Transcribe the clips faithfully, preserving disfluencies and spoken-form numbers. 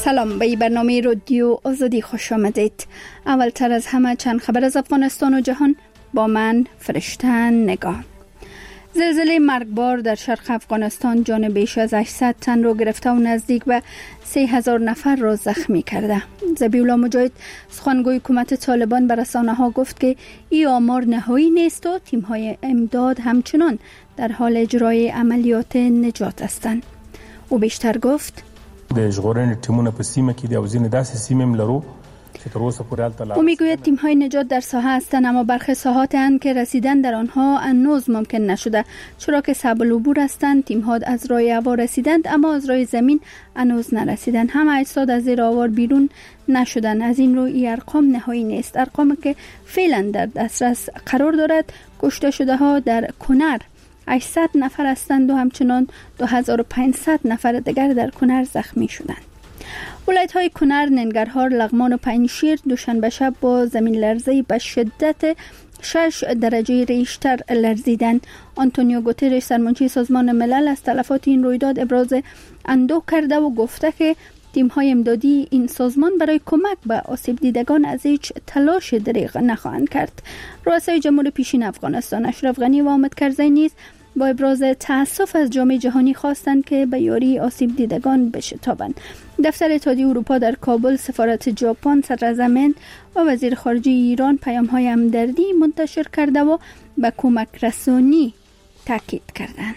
سلام، به برنامه رادیو آزادی خوش آمدید. اولتر از همه چند خبر از افغانستان و جهان با من فرشتن نگاه. زلزله مرگبار در شرق افغانستان جان بیش از هشتصد تن را گرفته و نزدیک به سه هزار نفر را زخمی کرده. ذبیح‌الله مجاهد سخنگوی حکومت طالبان به رسانه‌ها گفت که این آمار نهایی نیست و تیم‌های امداد همچنان در حال اجرای عملیات نجات هستند. او بیشتر گفت: د ژغورنې ټیمونه په سیمه کې دي او ځینې داسې سیمې هم لرو چې تر اوسه پورې هلته لا. او میگوید تیم‌های نجات در ساحه هستند، اما برخی ساحات اند که رسیدن در آنها هنوز ممکن نشده، چرا که صعب العبور هستند. تیم‌ها از راه هوا رسیدند اما از راه زمین هنوز نرسیدند. همه اجساد از زیر آوار بیرون نشدند. از این رو این ارقام نهایی نیست. ارقامی که فعلا در دسترس قرار دارد: کشته شده ها در کنر هشتصد نفر هستند و همچنان دو هزار و پانصد نفر دیگر در کنر زخمی شدند. ولایت‌های کنر، ننگرهار، لغمان و پنجشیر دوشنبه شب با زمین لرزه‌ای به شدت شش درجه ریشتر لرزیدند. آنتونیو گوترش، سرمنشی سازمان ملل، از تلفات این رویداد ابراز اندوه کرده و گفته که تیم‌های امدادی این سازمان برای کمک به آسیب دیدگان از هیچ تلاش دریغ نخواهند کرد. رؤسای جمهور پیشین افغانستان اشرف غنی و حامد کرزی نیز با ابراز تأسف از جامعه جهانی خواستند که به یاری آسیب دیدگان بشتابند. دفتر اتحادیه اروپا در کابل، سفارت ژاپن، صدراعظم و وزیر خارجه ایران پیام‌های همدردی منتشر کرده و به کمک رسانی تاکید کردند.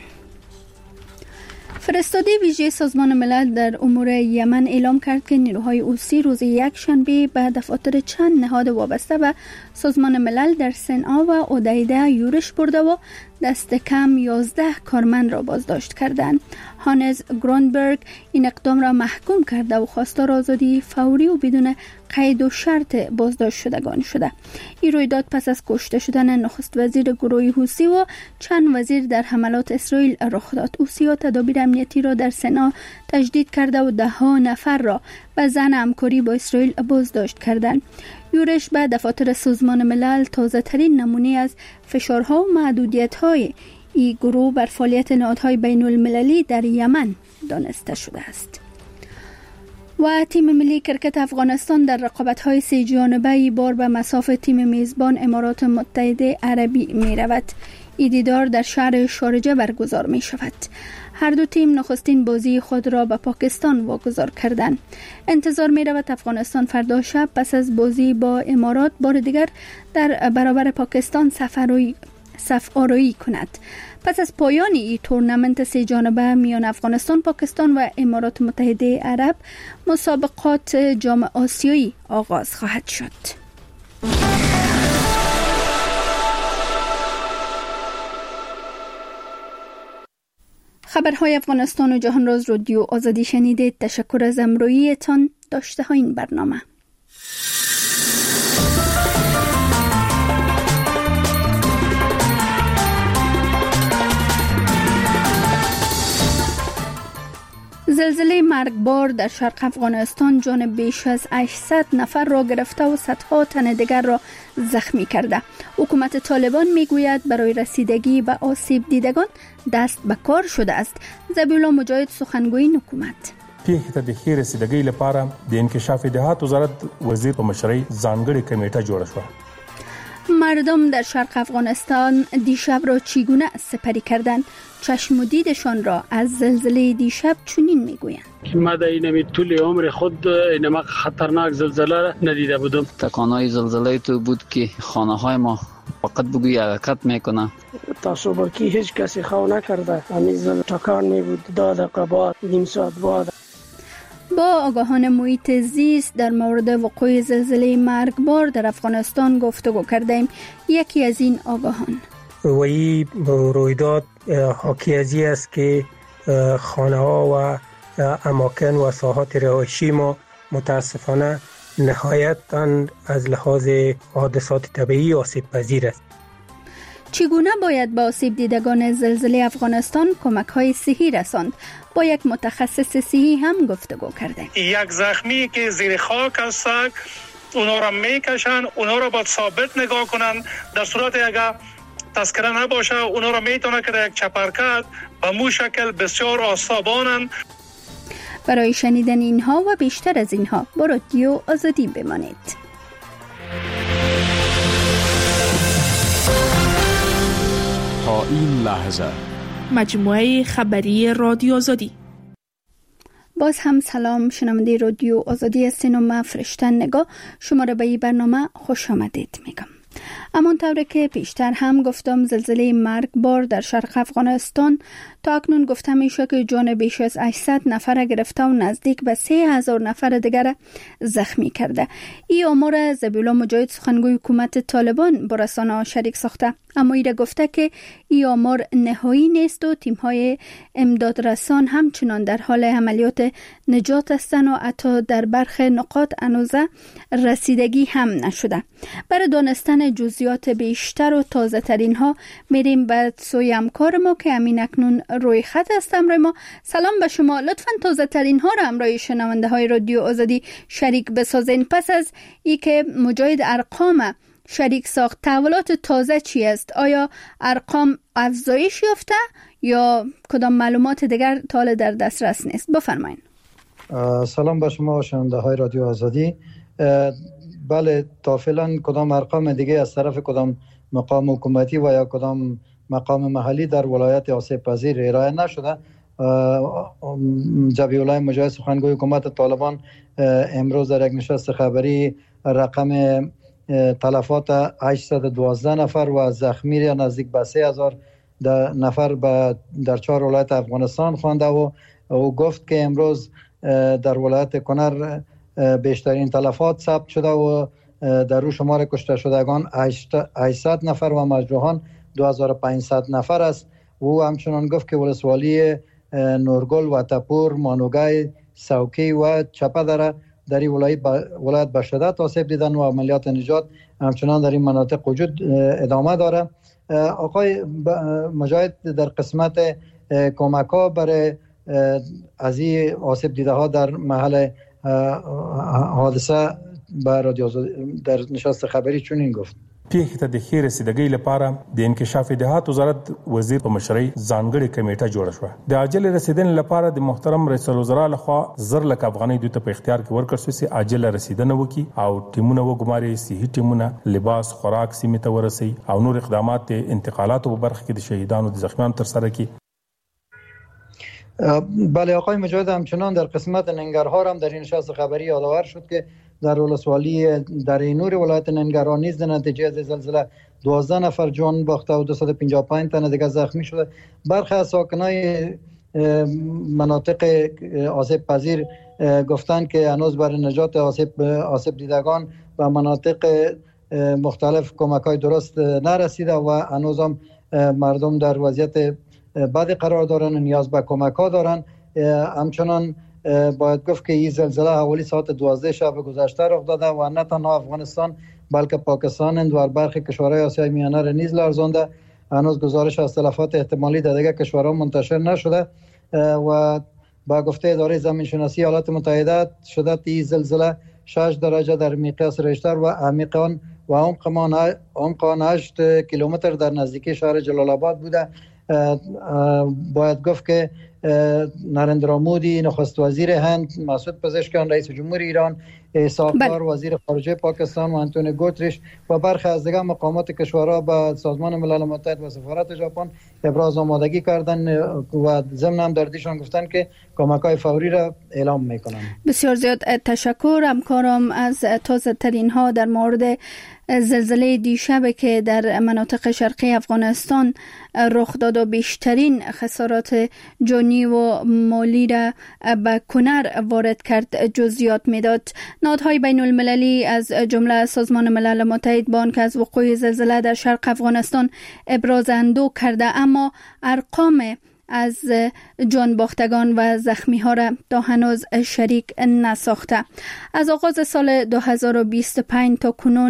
فرستاده ویژه سازمان ملل در امور یمن اعلام کرد که نیروهای حوثی روز یک شنبه به دفاتر چند نهاد وابسته به سازمان ملل در صنعا و حدیده یورش برده و دست کم یازده کارمند را بازداشت کردند. هانز گرونبرگ این اقدام را محکوم کرده و خواستار آزادی فوری و بدون قید و شرط بازداشت شدگان شده. این رویداد پس از کشته شدن نخست وزیر گروه حوثی و چند وزیر در حملات اسرائیل رخ داد. حوثی‌ها تدابیر امنیتی را در صنعا تجدید کرده و ده ها نفر را به ظن همکاری با اسرائیل بازداشت کردند. یورش به دفاتر سازمان ملل تازه ترین نمونه از فشارها و محدودیت‌های این گروه بر فعالیت نهادهای بین المللی در یمن دانسته شده است. و تیم ملی کرکت افغانستان در رقابت‌های سه جانبه ای بار به مصاف تیم میزبان امارات متحده عربی می رود. این دیدار در شهر شارجه برگزار می شود. هر دو تیم نخستین بازی خود را به پاکستان واگذار کردند. انتظار می رود افغانستان فردا شب پس از بازی با امارات بار دیگر در برابر پاکستان سفرهای صف آرایی کند. پس از پایان این تورنمنت سه جانبه میان افغانستان، پاکستان و امارات متحده عرب، مسابقات جام آسیایی آغاز خواهد شد. خبرهای افغانستان و جهان را از رادیو آزادی شنیدید. تشکر از همراهیتان. داشته ها این برنامه. زلزله مرگبار در شرق افغانستان جان بیش از هشتصد نفر را گرفته و صدها تن دیگر را زخمی کرده. حکومت طالبان میگوید برای رسیدگی به آسیب دیدگان دست به کار شده است. ذبیح‌الله مجاهد سخنگوی حکومت: پیښې ته د ښې رسیدګۍ لپاره د انکشاف دهات وزارت وزیر په مشرۍ ځانګړې کمیټه جوړه شوه. مردم در شرق افغانستان دیشب را چگونه سپری کردند؟ چشم و دیدشان را از زلزله دیشب چنین میگویند: ما در این طول عمر خود اینما خطرناک زلزله ندیده بودم. تکانهای زلزله تو بود که خانه های ما فقط بگوی حرکت میکنه. تا صبح کی هیچ کسی خو نکرده. همین زل تکان می بود. دو دقیقه بعد، نیم ساعت بعد. با آگاهان محیط زیست در مورد وقوع زلزله مرگبار در افغانستان گفتگو کردیم. یکی از این آگاهان: و این رویداد حاکی از این است که خانه ها و اماکن و ساحات رهایشی ما متاسفانه نهایتاً از لحاظ حادثات طبیعی آسیب پذیر است. چگونه باید به آسیب دیدگان زلزله افغانستان کمک های صحی رساند؟ با یک متخصص صحی هم گفتگو کردیم. یک زخمی که زیر خاک است، اونا را میکشن، اونا را باید ثابت نگاه کنن. در صورت اگر تذکره نباشه، اونا را میتونه که در یک چپرکت به مو شکل بسیار آسابانن. برای شنیدن اینها و بیشتر از اینها با رادیو آزادی بمانید. تا این لحظه مجموعه خبری رادیو آزادی. باز هم سلام، شنونده رادیو آزادی هستین و من فرشته نگاه شما را به این برنامه خوش آمدید میگم. همانطور که پیشتر هم گفتم، زلزله مرگبار در شرق افغانستان تا اکنون گفته میشه که جان بیش از هشتصد نفر گرفته و نزدیک به سه هزار نفر دیگر زخمی کرده. این آمار ذبیحالله مجاهد سخنگوی حکومت طالبان با رسانه‌ها شریک ساخته، اما ایره گفته که این آمار نهایی نیست و تیم‌های امداد رسان همچنان در حال عملیات نجات هستند و حتی در برخی نقاط هنوزه رسیدگی هم نشده. برای دانستن جزئیات بیشتر و تازه ترین ها میریم به سوی همکار ما که همین اکنون روی خط است. همراه ما سلام به شما، لطفاً تازه ترین ها را همراه شنونده های رادیو آزادی شریک بسازین. پس از ای که مجاهد ارقام شریک ساخت، تحولات تازه چی است؟ آیا ارقام افزایش یافته یا کدام معلومات دیگر تا حالا در دسترس نیست؟ بفرمایید. سلام به شما شنونده های رادیو آزادی. بله، تا فعلا کدام ارقام دیگه از طرف کدام مقام حکومتی و یا کدام مقام محلی در ولایت آسیب پذیر ارائه نشده. ذبیحالله مجاهد سخنگوی حکومت طالبان امروز در یک نشست خبری رقم تلفات هشتصد و دوازده نفر و زخمی نزدیک به سه هزار نفر در چهار ولایت افغانستان خوانده و او گفت که امروز در ولایت کنر بیشترین تلفات ثبت شده و در رو شمار کشته شدگان هشتصد نفر و مجروحان دو هزار و پانصد نفر است. او همچنان گفت که ولسوالی نورگل و تپور، مانوگای، سوکی و چپه دره در این ولایت به شدت آسیب دیدن و عملیات نجات همچنان در این مناطق وجود ادامه داره. آقای مجاهد در قسمت کمک ها برای از این آسیب دیده ها در محل حادثه به رادیو در نشست خبری چنین گفت: پیښې ته د ښې رسیدګۍ لپاره د انکشاف دهات وزارت وزیر په مشرۍ ځانګړې کمیټه جوړه شوه. د عاجل رسیدنې لپاره د محترم رئیس الوزرا لخوا زر لک افغانۍ دوی ته په اختیار کې ورکړل شوې چې عاجل رسیدنه وکړي او ټیمونه وګماري، صحي ټیمونه، لباس، خوراک سیمې ته ورسوي او نور اقدامات د انتقالاتو په برخه کې د شهیدانو د زخمیانو ترسره کړي. بله، آقای مجاهد همچنان در قسمت ننگرهار هم در این نشست خبری یادآور شد که در ولسوالی در نور ولایت ننگرهار نیز در نتیجه از زلزله دوازده نفر جان باخته و دویست و پنجاه و پنج تن دیگر زخمی شده. برخی از ساکنای مناطق آسیب پذیر گفتند که هنوز برای نجات آسیب آسیب دیدگان و مناطق مختلف کمک‌های درست نرسیده و هنوز هم مردم در وضعیت بعد قرار دارن، نیاز به کمک ها دارن. همچنان باید گفت که این زلزله حوالی ساعت دوازده شب گذشته رخ داده و نه تنها افغانستان بلکه پاکستان و برخی کشورهای آسیای میانه را نیز لرزانده. هنوز گزارش از تلفات احتمالی در دیگر کشورها منتشر نشده و با گفته اداره زمین شناسی ایالات متحده شدت این زلزله شش درجه در مقیاس ریشتر و عمیق آن و عمق آن هشت کیلومتر در نزدیکی شهر جلال آباد بوده. باید گفت که نریندرا مودی نخست وزیر هند، مسعود پزشکیان رئیس جمهور ایران، اسحاق وزیر خارجه پاکستان و انتونی گوتریش و برخی از دیگر مقامات کشورها به سازمان ملل متحد و سفارت ژاپن ابراز آمادگی کردن و ضمن هم در دیشان گفتن که کمک‌های فوری را اعلام میکنن. بسیار زیاد تشکر همکارم از تازه ترین ها در مورد زلزله دیشب که در مناطق شرقی افغانستان رخ داد و بیشترین خسارات جانی و مالی را به کنر وارد کرد جزئیات میداد. نهادهای بین المللی از جمله سازمان ملل متحد با آنکه از وقوع زلزله در شرق افغانستان ابراز اندوه کرده، اما ارقام از جان باختگان و زخمی ها را تا هنوز شریک نساخته. از آغاز سال دو هزار و بیست و پنج تا کنون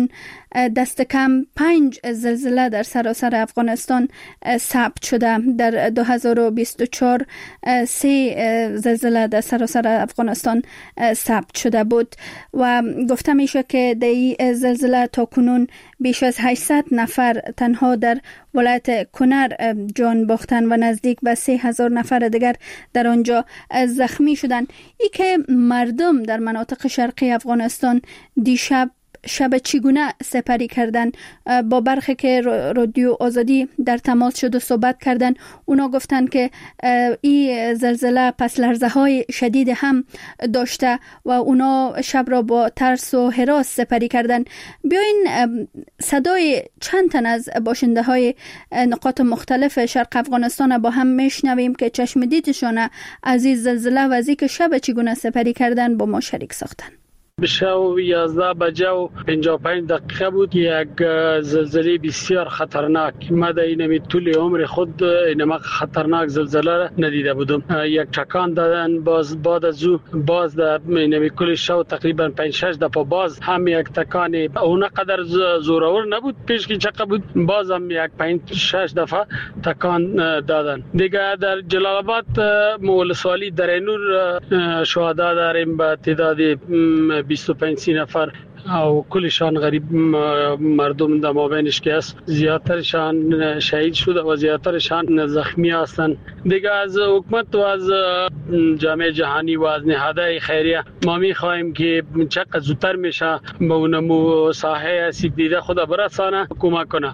دست کم پنج زلزله در سراسر افغانستان ثبت شده. در دو هزار و بیست و چهار سه زلزله در سراسر افغانستان ثبت شده بود و گفته میشه که در این زلزله تا کنون بیش از هشتصد نفر تنها در ولایت کنر جان باختن و نزدیک به سه هزار نفر دیگر در آنجا زخمی شدن. ای که مردم در مناطق شرقی افغانستان دیشب شب چگونه سپری کردن، با برخی که رادیو آزادی در تماس شد و صحبت کردن، اونا گفتن که این زلزله پس لرزه های شدید هم داشته و اونا شب را با ترس و هراس سپری کردن. بیاین صدای چند تن از باشنده های نقاط مختلف شرق افغانستان با هم میشنویم که چشم دیدشان از این زلزله و از اینکه شب چگونه سپری کردن با ما شریک ساختن. بشو یازده بجه و پنجاه و پنج دقیقه بود یک زلزله بسیار خطرناک. من در این طول عمر خود اینم خطرناک زلزله ندیده بودم. یک چکان دادن، باز بعد از او باز در اینم کل شو تقریبا پنج شش دفعه باز هم یک تکان اون قدر زورآور نبود پیش که چقدر بود، باز هم یک پنج شش دفعه تکان دادن. دیگه در جلال آباد ولسوالی درینور شهدا داریم به تعداد بیست و پنج سی نفر او کلشان غریب مردم در مابینش که است، زیادترشان شهید شده و زیادترشان زخمی هستند. دیگه از حکومت و از جامعه جهانی و از نهادهای خیریه ما می‌خواهیم که چقدر زودتر میشه به اون ساحه سیب دیده خدا برسانه، کمک کنه.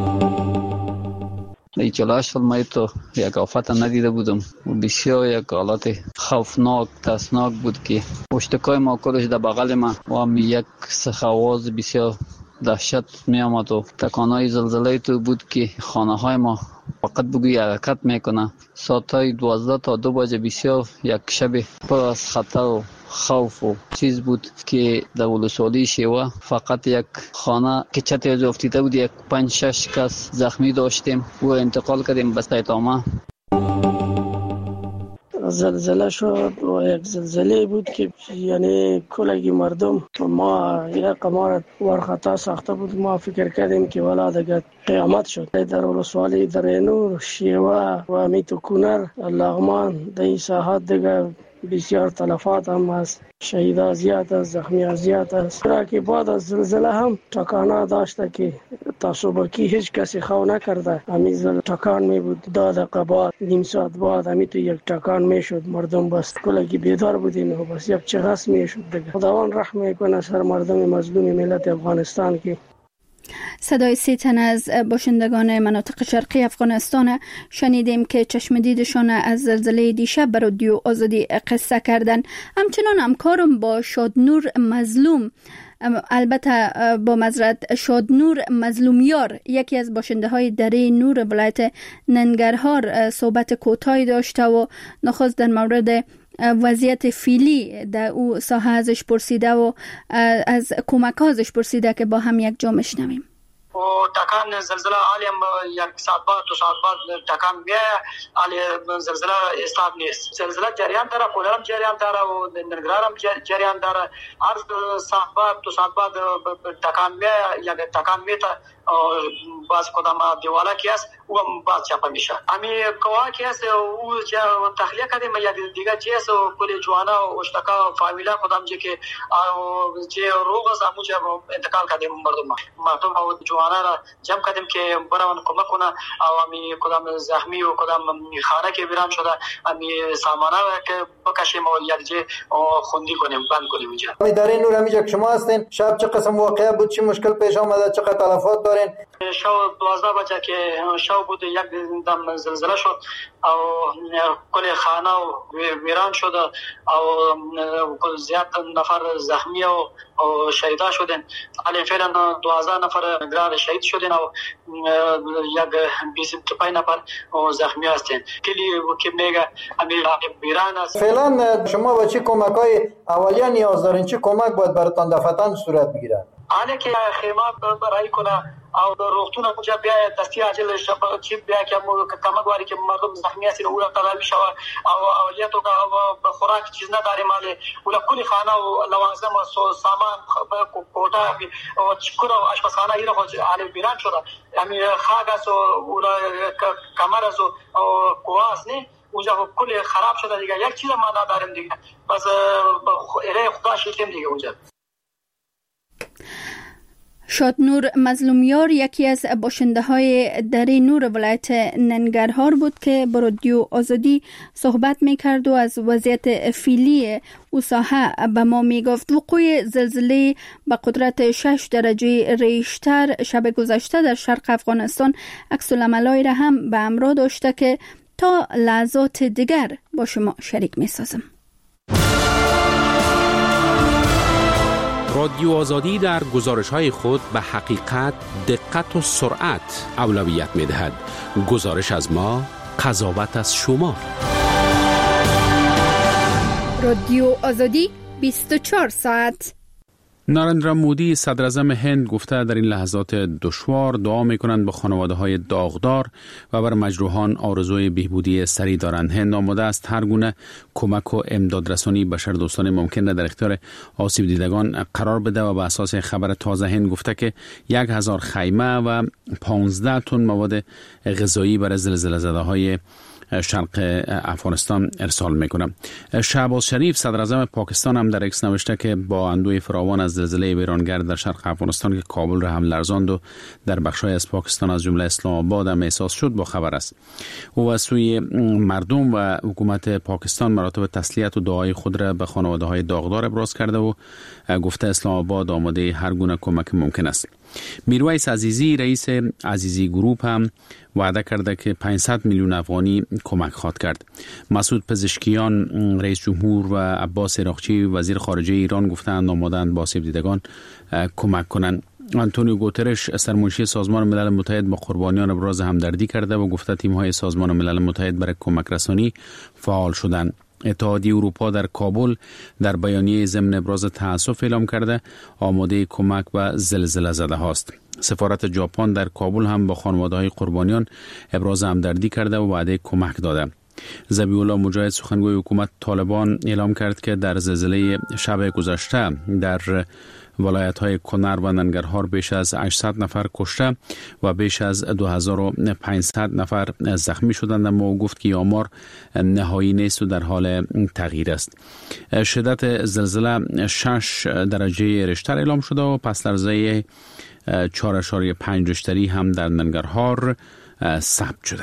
ای چلاش فلمای تو یک آفت ندیده بودم و بسیار یک حالت خوفناک ترسناک بود که پشتکای ما کلش در بغل ما و هم یک سخواز بسیار دهشت می آمد و تکانهای زلزله تو بود که خانه های ما فقط بگوی حرکت میکنه. ساعت های دوازده تا دو بجه بسیار یک شب پر از خطر و خوف و چیز بود که در ولسوالی شیوه فقط یک خانه که چتر از افتیده بود، یک پنج شش کس زخمی داشتیم و انتقال کردیم به سایتاما. زلزله شد و یک زلزله بود که یعنی کلگی مردم ما یک قمار ورخطا ساخته بود. ما فکر کردیم که والا دیگه قیامت شد. در ولسوالی درینور، شیوه و میتو کنر، لغمان در این ساحات دیگه بسیار تلفات هم هست، شهیدا زیاد است، زخمی زیاد است. را که بعد از زلزله هم تکانه داشته که تا صبحکی هیچ کسی خو نکرده. همین تکان می بود داد قباد نیم ساعت بعد همین تو یک تکان می شد. مردم بس کلگی بیدار بودین و بس یک چغس می شد دیگه. خداوند رحم میکنه سر مردم مظلوم ملت افغانستان. که صدای سی تن از باشندگان مناطق شرقی افغانستان شنیدیم که چشم دیدشان از زلزله دیشب بر رادیو آزادی قصه کردن. همچنان همکارم با شادنور مظلوم، البته با معذرت شادنور مظلومیار، یکی از باشنده های دره نور ولایت ننگرهار صحبت کوتاهی داشته و نخواست در مورد وضعیت فعلی در او ساحه ازش پرسیده و از کمک ازش پرسیده که با هم یک جا میشنویم. و تکان زلزله عالم یک ساعت بعد دو ساعت بعد تکان بیا علی زلزله استاب نیست. زلزله جریان داره، کولرم جریان داره و ننگرهارم جریان داره. هر ساعت بعد دو ساعت بعد تکان بیا یک تکان میته باز کدام دیواله کی است و باز چاپ میشه. امی کوا کی است او تخلیه کردیم یا دیگه چیز کلی جوانا و اشتکا فامیلا کدام جه که چه روغ از اموجه انتقال کردیم مردم مردم و جوانا را جمع کردیم که برام کمک کنه او امی کدام زخمی و کدام خانه که ویران شده امی سامانه که بکشیم و یا جه خوندی کنیم بند کنیم اینجا. امی داره نور امی جا شما هستین شب چه قسم واقعه بود، چه مشکل پیش آمده، چه تلفات دارین؟ شو دوازده بجه که شو بود یک دم زلزله شد او کل خانه ویران شد او زیاد نفر زخمی و شهیدا شدن. علی فعلا دوازده نفر گران شهید شدن و یک بیست و پنج نفر زخمی هستند. کلی که میگه امیر ویران است. فعلا شما با چه کمک‌های اولیه نیاز دارین؟ چه کمک باید براتون دفعتاً صورت بگیره؟ آنه که خیمات برای کنه او روغتون اونجا بیا دستی عاجل شب چی بیا که کمگواری که مردم زخمی هستن اولا تداوی شود او اولیت و خوراک چیز نداریم مالی اولا کلی خانه و لوازم و سامان کوتا و چکر و آشپزخانه ایره خود علی بیران شده همین خاک است و اولا کمر است و قواس نه اونجا کلی خراب شده دیگه یک چیز ما نداریم دیگه بس ایره خدا شکیم دیگه اونجا. شادنور مظلومیار یکی از باشنده های دره نور ولایت ننگرهار بود که با رادیو آزادی صحبت میکرد و از وضعیت فعلی او ساحه به ما میگفت. وقوع زلزله به قدرت شش درجه ریشتر شب گذشته در شرق افغانستان عکس العملای را هم به همراه داشته که تا لحظات دیگر با شما شریک میسازم. رادیو آزادی در گزارش‌های خود به حقیقت، دقت و سرعت اولویت می‌دهد. گزارش از ما، قضاوت از شما. رادیو آزادی بیست و چهار ساعت. نارندرا مودی صدر اعظم هند گفته در این لحظات دشوار دعا می‌کنند به خانواده‌های داغدار و بر مجروحان آرزوی بهبودی سریع دارند. هند آماده است هر گونه کمک و امدادرسانی بشردوستانه ممکن در اختیار آسیب دیدگان قرار بده و به اساس خبر تازه هند گفته که یک هزار خیمه و پانزده تن مواد غذایی برای زلزله زده‌های شرق افغانستان ارسال میکنه. شهباز شریف صدر اعظم پاکستان هم در ایکس نوشته که با اندوه فراوان از زلزله ویرانگر در شرق افغانستان که کابل را هم لرزاند و در بخش‌های از پاکستان از جمله اسلام آباد هم احساس شد با خبر است. او از سوی مردم و حکومت پاکستان مراتب تسلیت و دعای خود را به خانواده‌های داغدار ابراز کرده و گفته اسلام آباد آماده هر گونه کمک ممکن است. میرویس عزیزی رئیس عزیزی گروپ هم وعده کرده که پانصد میلیون افغانی کمک خواهد کرد. مسعود پزشکیان رئیس جمهور و عباس عراقچی وزیر خارجه ایران گفتند آماده‌اند با آسیب دیدگان کمک کنند. آنتونیو گوترش سرمنشی سازمان ملل متحد با قربانیان ابراز همدردی کرده و گفته تیم‌های سازمان ملل متحد برای کمک رسانی فعال شدند. اتحادیه اروپا در کابل در بیانیه ضمن ابراز تأسف اعلام کرده آماده کمک و زلزله زده هاست. سفارت ژاپن در کابل هم با خانواده‌های قربانیان ابراز همدردی کرده و وعده کمک داده. ذبیح الله مجاهد سخنگوی حکومت طالبان اعلام کرد که در زلزله شب گذشته در ولایت‌های کنر و ننگرهار بیش از هشتصد نفر کشته و بیش از دو هزار و پانصد نفر زخمی شدند، اما او گفت که آمار نهایی نیست و در حال تغییر است. شدت زلزله شش درجه ریشتر اعلام شده و پس لرزه چهار اشاریه پنج ریشتری هم در ننگرهار ثبت شده.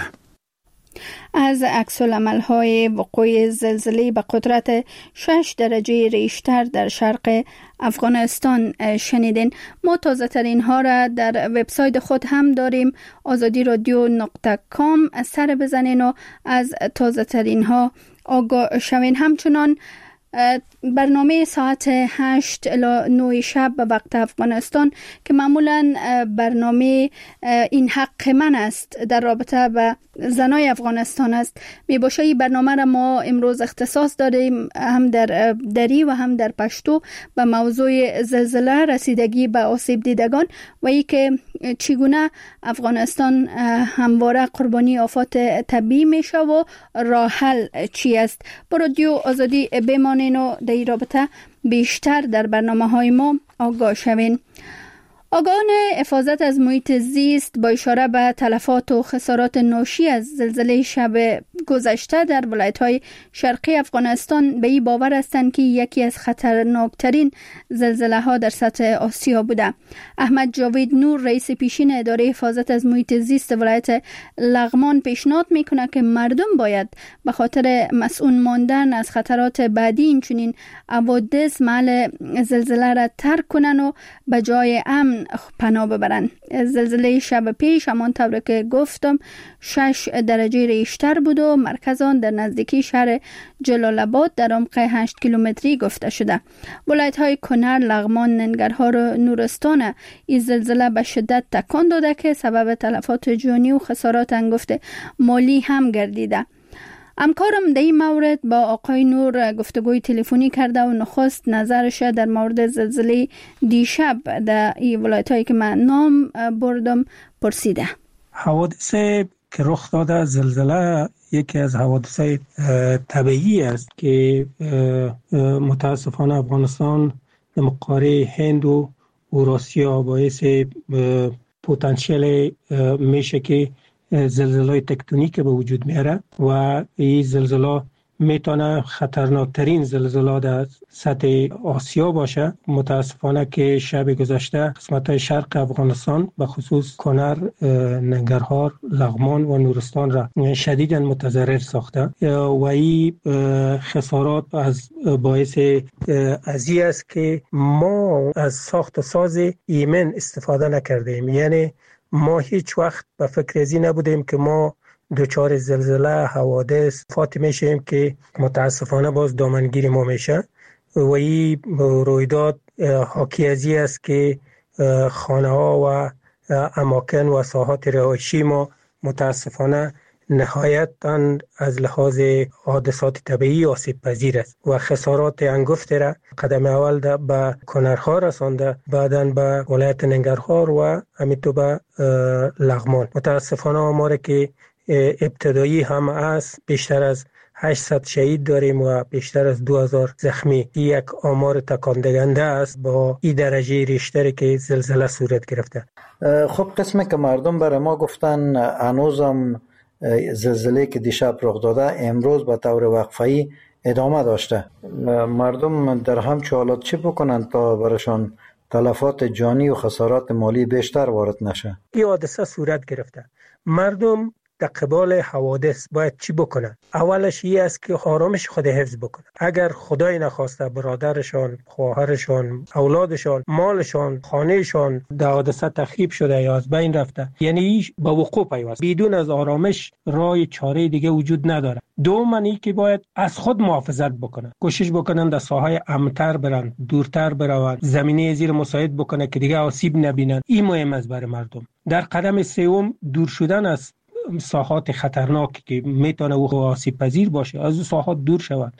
از عکس‌العمل‌های وقوع زلزله به قدرت شش درجه ریشتر در شرق افغانستان شنیدین. ما تازه ترین ها را در وبسایت خود هم داریم، آزادی رادیو نقطه کام. سر بزنین و از تازه ترین ها آگاه شوین. همچنان برنامه ساعت هشت الی نه شب به وقت افغانستان که معمولا برنامه این حق من است در رابطه به زنای افغانستان است می باشه. این برنامه را ما امروز اختصاص داریم هم در دری و هم در پشتو به موضوع زلزله، رسیدگی به آسیب دیدگان و ای که چگونه افغانستان همواره قربانی آفات طبیعی میشه و راه حل چی است. با رادیو آزادی بمانین و در این رابطه بیشتر در برنامه های ما آگاه شوین. آگاهان حفاظت از محیط زیست با اشاره به تلفات و خسارات ناشی از زلزله شب گذشته در ولایت‌های شرقی افغانستان به این باور هستند که یکی از خطرناکترین زلزله‌ها در سطح آسیا بوده. احمد جاوید نور رئیس پیشین اداره حفاظت از محیط زیست ولایت لغمان پیشنهاد میکنه که مردم باید به خاطر مسئول ماندن از خطرات بعدی اینچنین حوادث محل زلزله را ترک کنن و به جای امن پناه ببرن. زلزله شب پیش همانطور که گفتم شش درجه ریشتر بود و مرکز آن در نزدیکی شهر جلال آباد در عمق هشت کیلومتری گفته شده. ولایت‌های کنر، لغمان، ننگرهار و نورستان این زلزله به شدت تکان داده که سبب تلفات جانی و خسارات انگفت مالی هم گردیده. همکارم در این مورد با آقای نور گفتگوی تلفنی کرده و نخست نظرش در مورد زلزله دیشب در این ولایت‌هایی که من نام بردم پرسیده. حوادث که رخ داده زلزله یکی از حوادث طبیعی است که متاسفانه افغانستان در مقاره هند و اوراسیا باعث پتانسیل میشه که زلزله تکتونیک به وجود میاره و این زلزله میتونه خطرناکترین زلزله در سطح آسیا باشه. متاسفانه که شب گذشته قسمت شرق افغانستان به خصوص کنر، ننگرهار، لغمان و نورستان را شدیداً متضرر ساخته و این خسارات از باعث ازی است که ما از ساخت و ساز ایمن استفاده نکردیم. یعنی ما هیچ وقت به فکر ازی نبودیم که ما دوچار زلزله حوادث فاطمه شیم که متاسفانه باز دامنگیر ما میشه و این رویداد حاکی ازی است که خانه ها و اماکن و ساحات رهایشی ما متاسفانه نهایتاً از لحاظ حادثات طبیعی آسیب پذیر است و خسارات انگفت را قدم اول به کنرها رسانده، بعداً به ولایت ننگرهار و همینطور به لغمان. متاسفانه آمار که ابتدایی هم است بیشتر از هشتصد شهید داریم و بیشتر از دو هزار زخمی. یک آمار تکان دهنده است با این درجه ریشتری که زلزله صورت گرفته. خب قسمی که مردم برای ما گفتن هنوزم زلزله که دیشب رخ داده امروز به طور وقفه‌ای ادامه داشته. مردم در همچون حالات چی بکنن تا براشان تلفات جانی و خسارات مالی بیشتر وارد نشه؟ این حادثه صورت گرفته. مردم در قبال حوادث باید چی بکنن؟ اولش این است که آرامش خود حفظ بکنن. اگر خدای نخواسته برادرشان، خواهرشان، اولادشان، مالشان، خانهشان در حادثه تخریب شده یا از بین رفته، یعنی ایش با وقوع پیوست. بدون از آرامش راه چاره دیگه وجود نداره. دوم اینی که باید از خود محافظت بکنن. کوشش بکنن در ساحای امن‌تر برن، دورتر برون، زمینه زیر مساعد بکنن که دیگه آسیب نبینن. این مهم است برای مردم. در قدم سوم دور شدن از ساحات خطرناک که میتونه او آسیب پذیر باشه، از اون ساحات دور شوند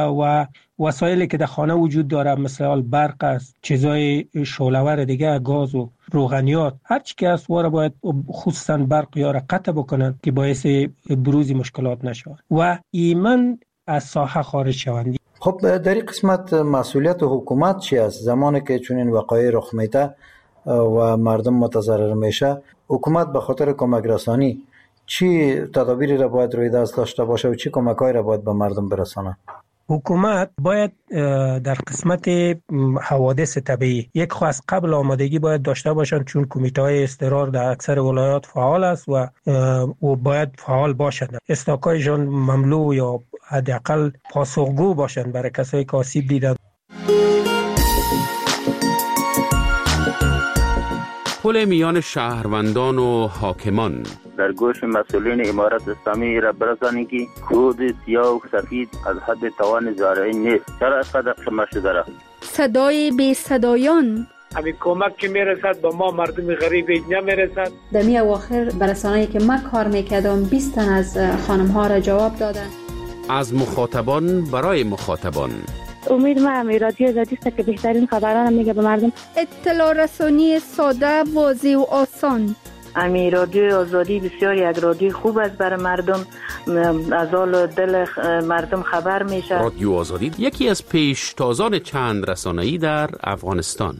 و وسایلی که در خانه وجود داره مثل برق است، چیزای شعله‌ور دیگه، گاز و روغنیات، هر چی که است واره باید خصوصا برق یا را قطع بکنن که باعث بروز مشکلات نشه و ایمن از ساحه خارج شوند. خب در این قسمت مسئولیت حکومت چی است؟ زمانی که چنین وقایع رخ میده و مردم متضرر میشه، حکومت به خاطر کمک رسانی چی تدابیری را باید روی دست داشته باشه و چی کمک‌هایی را باید به مردم برسانه؟ حکومت باید در قسمت حوادث طبیعی یک خو از قبل آمادگی باید داشته باشند، چون کمیته‌های اضطرار در اکثر ولایات فعال است و و باید فعال باشند. استاکایشان مملو یا حداقل پاسخگو باشند برای کسایی که آسیب دیدند. پل میان شهروندان و حاکمان در گوش مسئولین امارت اسلامی را برسانید که کود سیاه و سفید از حد توان زارعی نیست. چرا اینقدر شما شده را؟ صدای بی صدایان همین کمک که میرسد با ما مردم غریب نمیرسد. در می اواخر برسانه‌ای که من کار میکردم بیست تن از خانم ها را جواب دادن. از مخاطبان برای مخاطبان. امید ما همی رادیو آزادی است که بهترین خبران میگه به مردم. اطلاع رسانی ساده، واضح و آسان. امی رادیو آزادی بسیار یک رادیو خوب است برای مردم، از حال دل مردم خبر میشه. رادیو آزادی یکی از پیشتازان چند رسانه‌ای در افغانستان.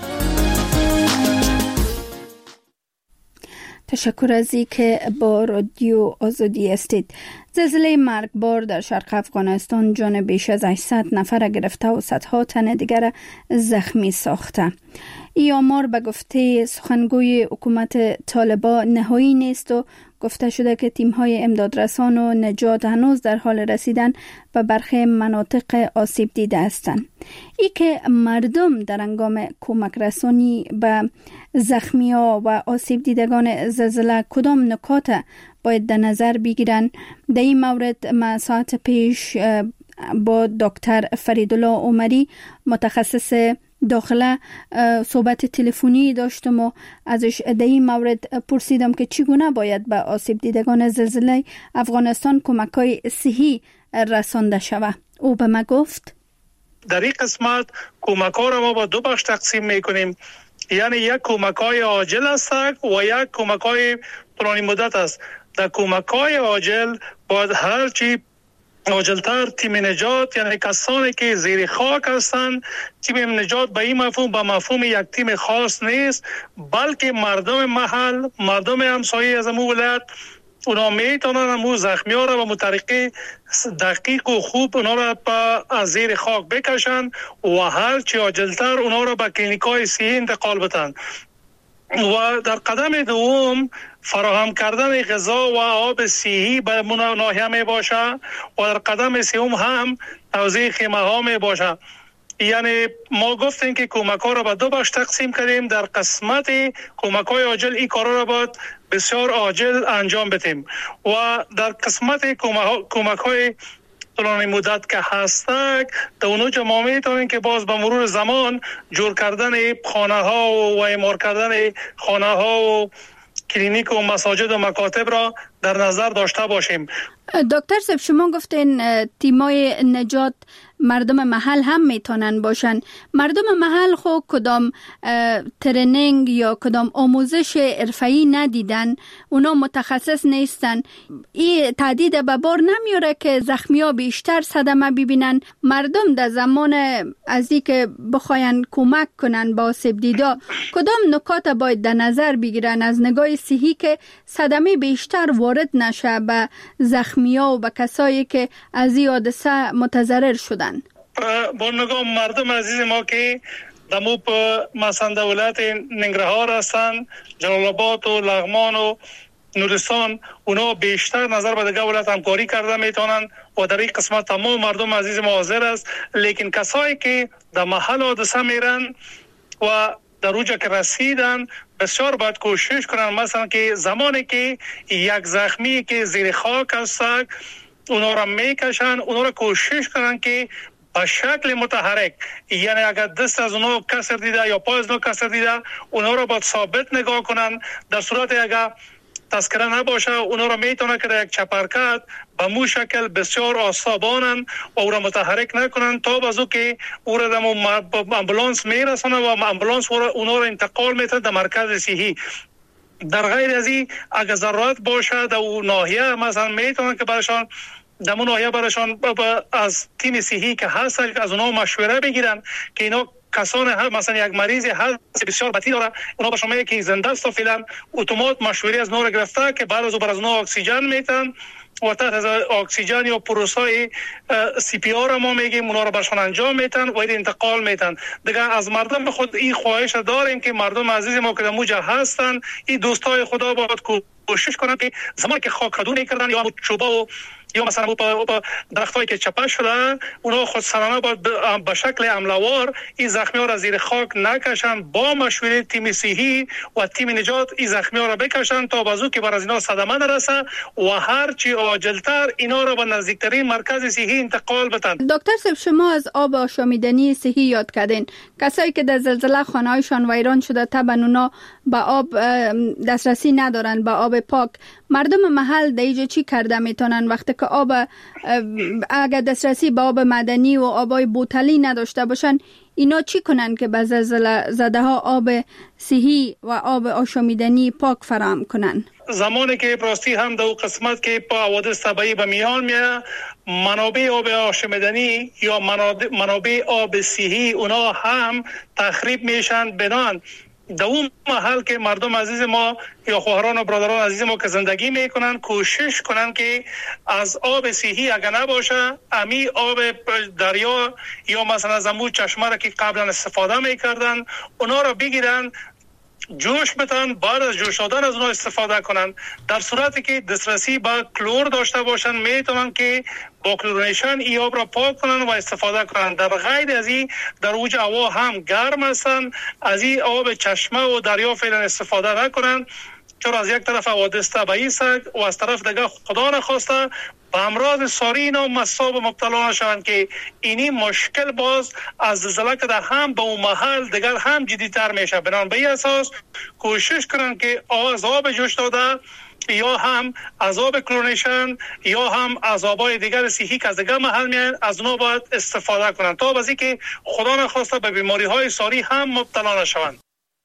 تشکر از این که با رادیو آزادی هستید. زلزله مرگبار در شرق افغانستان جان بیش از هشتصد نفر گرفته و صدها تن دیگر زخمی ساخته. این آمار به گفته سخنگوی حکومت طالبان نهایی نیست و گفته شده که تیم‌های امدادرسان و نجات هنوز در حال رسیدن به برخی مناطق آسیب دیده هستند. ای که مردم در هنگام کمک رسانی به زخمی‌ها و آسیب دیدگان زلزله کدام نکات باید در نظر بگیرن، در این مورد ما ساعت پیش با دکتر فریدالله عمری متخصص داخله صحبت تلفنی داشتم و ازش در این مورد پرسیدم که چگونه باید به آسیب دیدگان زلزله افغانستان کمک‌های صحی رسانده شود. او به ما گفت در این قسمت کمک‌ها را ما با دو بخش تقسیم می‌کنیم، یعنی یک کمک‌های عاجل است و یک کمک‌های طولانی مدت است. در کمک‌های عاجل باید هر چی عاجلتر تیم نجات، یعنی کسانی که زیر خاک هستند، تیم نجات به این مفهوم به مفهوم یک تیم خاص نیست، بلکه مردم محل، مردم همسایه از امو ولایت، اونا میتونن امو زخمی ها را به طریق دقیق و خوب اونا را از زیر خاک بکشن و هر چی عاجلتر اونا را به کلینیک های صحی انتقال بدن. و در قدم دوم فراهم کردن غذا و آب صحی به ناحیه می باشه و در قدم سوم هم توزیع خیمه ها می باشه. یعنی ما گفتیم که کمک ها را به دو بخش تقسیم کردیم. در قسمت کمک های عاجل این کارا را باید بسیار عاجل انجام بدیم و در قسمت کمک های طولانی مدت که هستند در اونو جمع میتونیم که باز به مرور زمان جور کردن خانه ها و اعمار کردن خانه ها و کلینیک و مساجد و مکاتب را در نظر داشته باشیم. دکتر صاحب شما گفتین تیمای نجات مردم محل هم میتونن باشن. مردم محل خو کدام ترنینگ یا کدام آموزش حرفه‌ای ندیدن، اونا متخصص نیستن. این تهدید به بار نمیاره که زخمیا بیشتر صدمه ببینن؟ مردم در زمان از این که بخواین کمک کنن با آسیب دیده کدام نکات باید در نظر بگیرن از نگاه صحی که صدمه بیشتر وارد نشه به زخمیا و به کسایی که از این حادثه متضرر شدن؟ با نگاه مردم عزیز ما که دمو مثلا ولایت ننگرهار هستن، جلال آباد و لغمان و نورستان، اونا بیشتر نظر به دیگه ولایت همکاری کرده میتونن و در این قسمت تمام مردم عزیز ما حاضر است. لیکن کسایی که در محل حادثه میرن و در اوجا که رسیدن بسیار باید کوشش کنن، مثلا که زمانی که یک زخمی که زیر خاک هست اونا را میکشن، اونا را کوشش کنن که به شکل متحرک، یعنی اگر دست از اونا کسر دیده یا پای از اونا کسر دیده اونا را باید ثابت نگاه کنن. در صورت اگر تذکره نباشه اونا را میتونه که در یک چپرکت به مو شکل بسیار آسابانن و او را متحرک نکنن تا بازو که او را در امبولانس میرسانه و امبولانس اونا را انتقال میتونه در مرکز صحی. در غیر از این اگر ضرورت باشه در اون ناحیه مثلا میتونن که برشان در اون ناحیه برشان از تیم صحی که هست از اونا مشوره بگیرن که اینا کسان هم مثلا یک مریض هست بسیار بدی داره، اونا به شما که زنده است فعلا اتومات مشوره از نور گرفته که بعد از بر از نور اکسیژن میتن و تحت از اکسیژن یا پروسای سی پی آر ما میگیم اونا رو برشان انجام میتن و انتقال میتن. دیگه از مردم خود این خواهش داریم که مردم عزیز ما که در موجه هستن این دوستای خدا باید کوشش کنن که زمانی که خاک ردو میکردن یا چوبا و یا مثلا با درختایی که چپه شده اونا خود سرانه باید به شکل عملوار این زخمی ها را زیر خاک نکشن، با مشوره تیم صحی و تیم نجات این زخمی ها را بکشن تا بازو که بر از اینا صدمه نرسه و هر چی عاجلتر اینا را به نزدیکترین مرکز صحی انتقال بدن. دکتر صاحب شما از آب آشامیدنی صحی یاد کردین. کسایی که در زلزله خانه‌هایشان ویران شده طبعا اونا به آب دسترسی ندارن، به آب پاک. مردم محل در اینجا چی کرده میتونن وقتی که آب اگر دسترسی به آب معدنی و آبای بوتلی نداشته باشن اینا چی کنن که به زلزله زده ها آب صحی و آب آشامیدنی پاک فراهم کنن؟ زمانی که پراستی هم در قسمت که با حوادث طبیعی به میان میاد منابع آب آشامیدنی یا منابع آب صحی اونا هم تخریب میشن بدن. در اون محل که مردم عزیز ما یا خواهران و برادران عزیز ما که زندگی میکنن کوشش کنن که از آب صحی اگر نباشه امی آب دریا یا مثلا زمو چشمه را که قبلا استفاده میکردن اونا را بگیرن جوش بتن، بعد از جوش دادن از اونها استفاده کنن. در صورتی که دسترسی به کلور داشته باشن میتونن که با کلورینیشن ای آب را پاک کنن و استفاده کنن. در غیر از این در اوج هوا هم گرم هستن، از این آب چشمه و دریا فعلا استفاده نکنن چرا از یک طرف حوادث طبیعی است و از طرف دیگه خدا نخواسته به امراض ساری اینا مصاب مبتلا نشوند که اینی مشکل باز از زلزله که در هم به اون محل دیگر هم جدی‌تر میشه. بنابراین به این اساس کوشش کنن که از آب جوش داده یا هم عذاب کلورینیشن یا هم عذابای دیگر صحی که از دیگر محل میان از اونها باید استفاده کنن تا بازی که خدا نخواسته به بیماری های ساری هم مبتلا نشوند.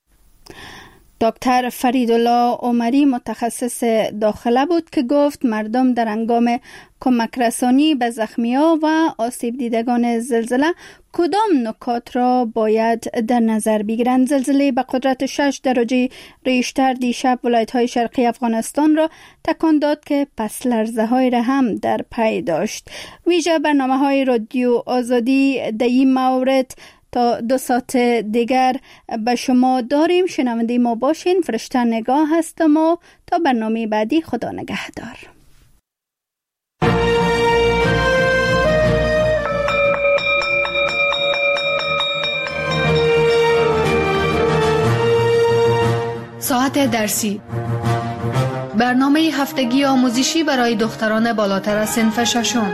دکتر فریدالله عمری متخصص داخله بود که گفت مردم در هنگام کمک رسانی به زخمی‌ها و آسیب دیدگان زلزله کدام نکات را باید در نظر بگیرند. زلزله به قدرت شش درجه ریشتر دیشب ولایت‌های شرقی افغانستان را تکان داد که پس لرزه‌های را هم در پی داشت. ویژه برنامه‌های رادیو آزادی در این مورد تا دو ساعت دیگر به شما داریم. شنونده ما باشین. فرشته نگاه هستم و تا برنامه بعدی خدا نگهدار. ساعت درسی، برنامه هفتگی آموزشی برای دختران بالاتر از صنف ششم.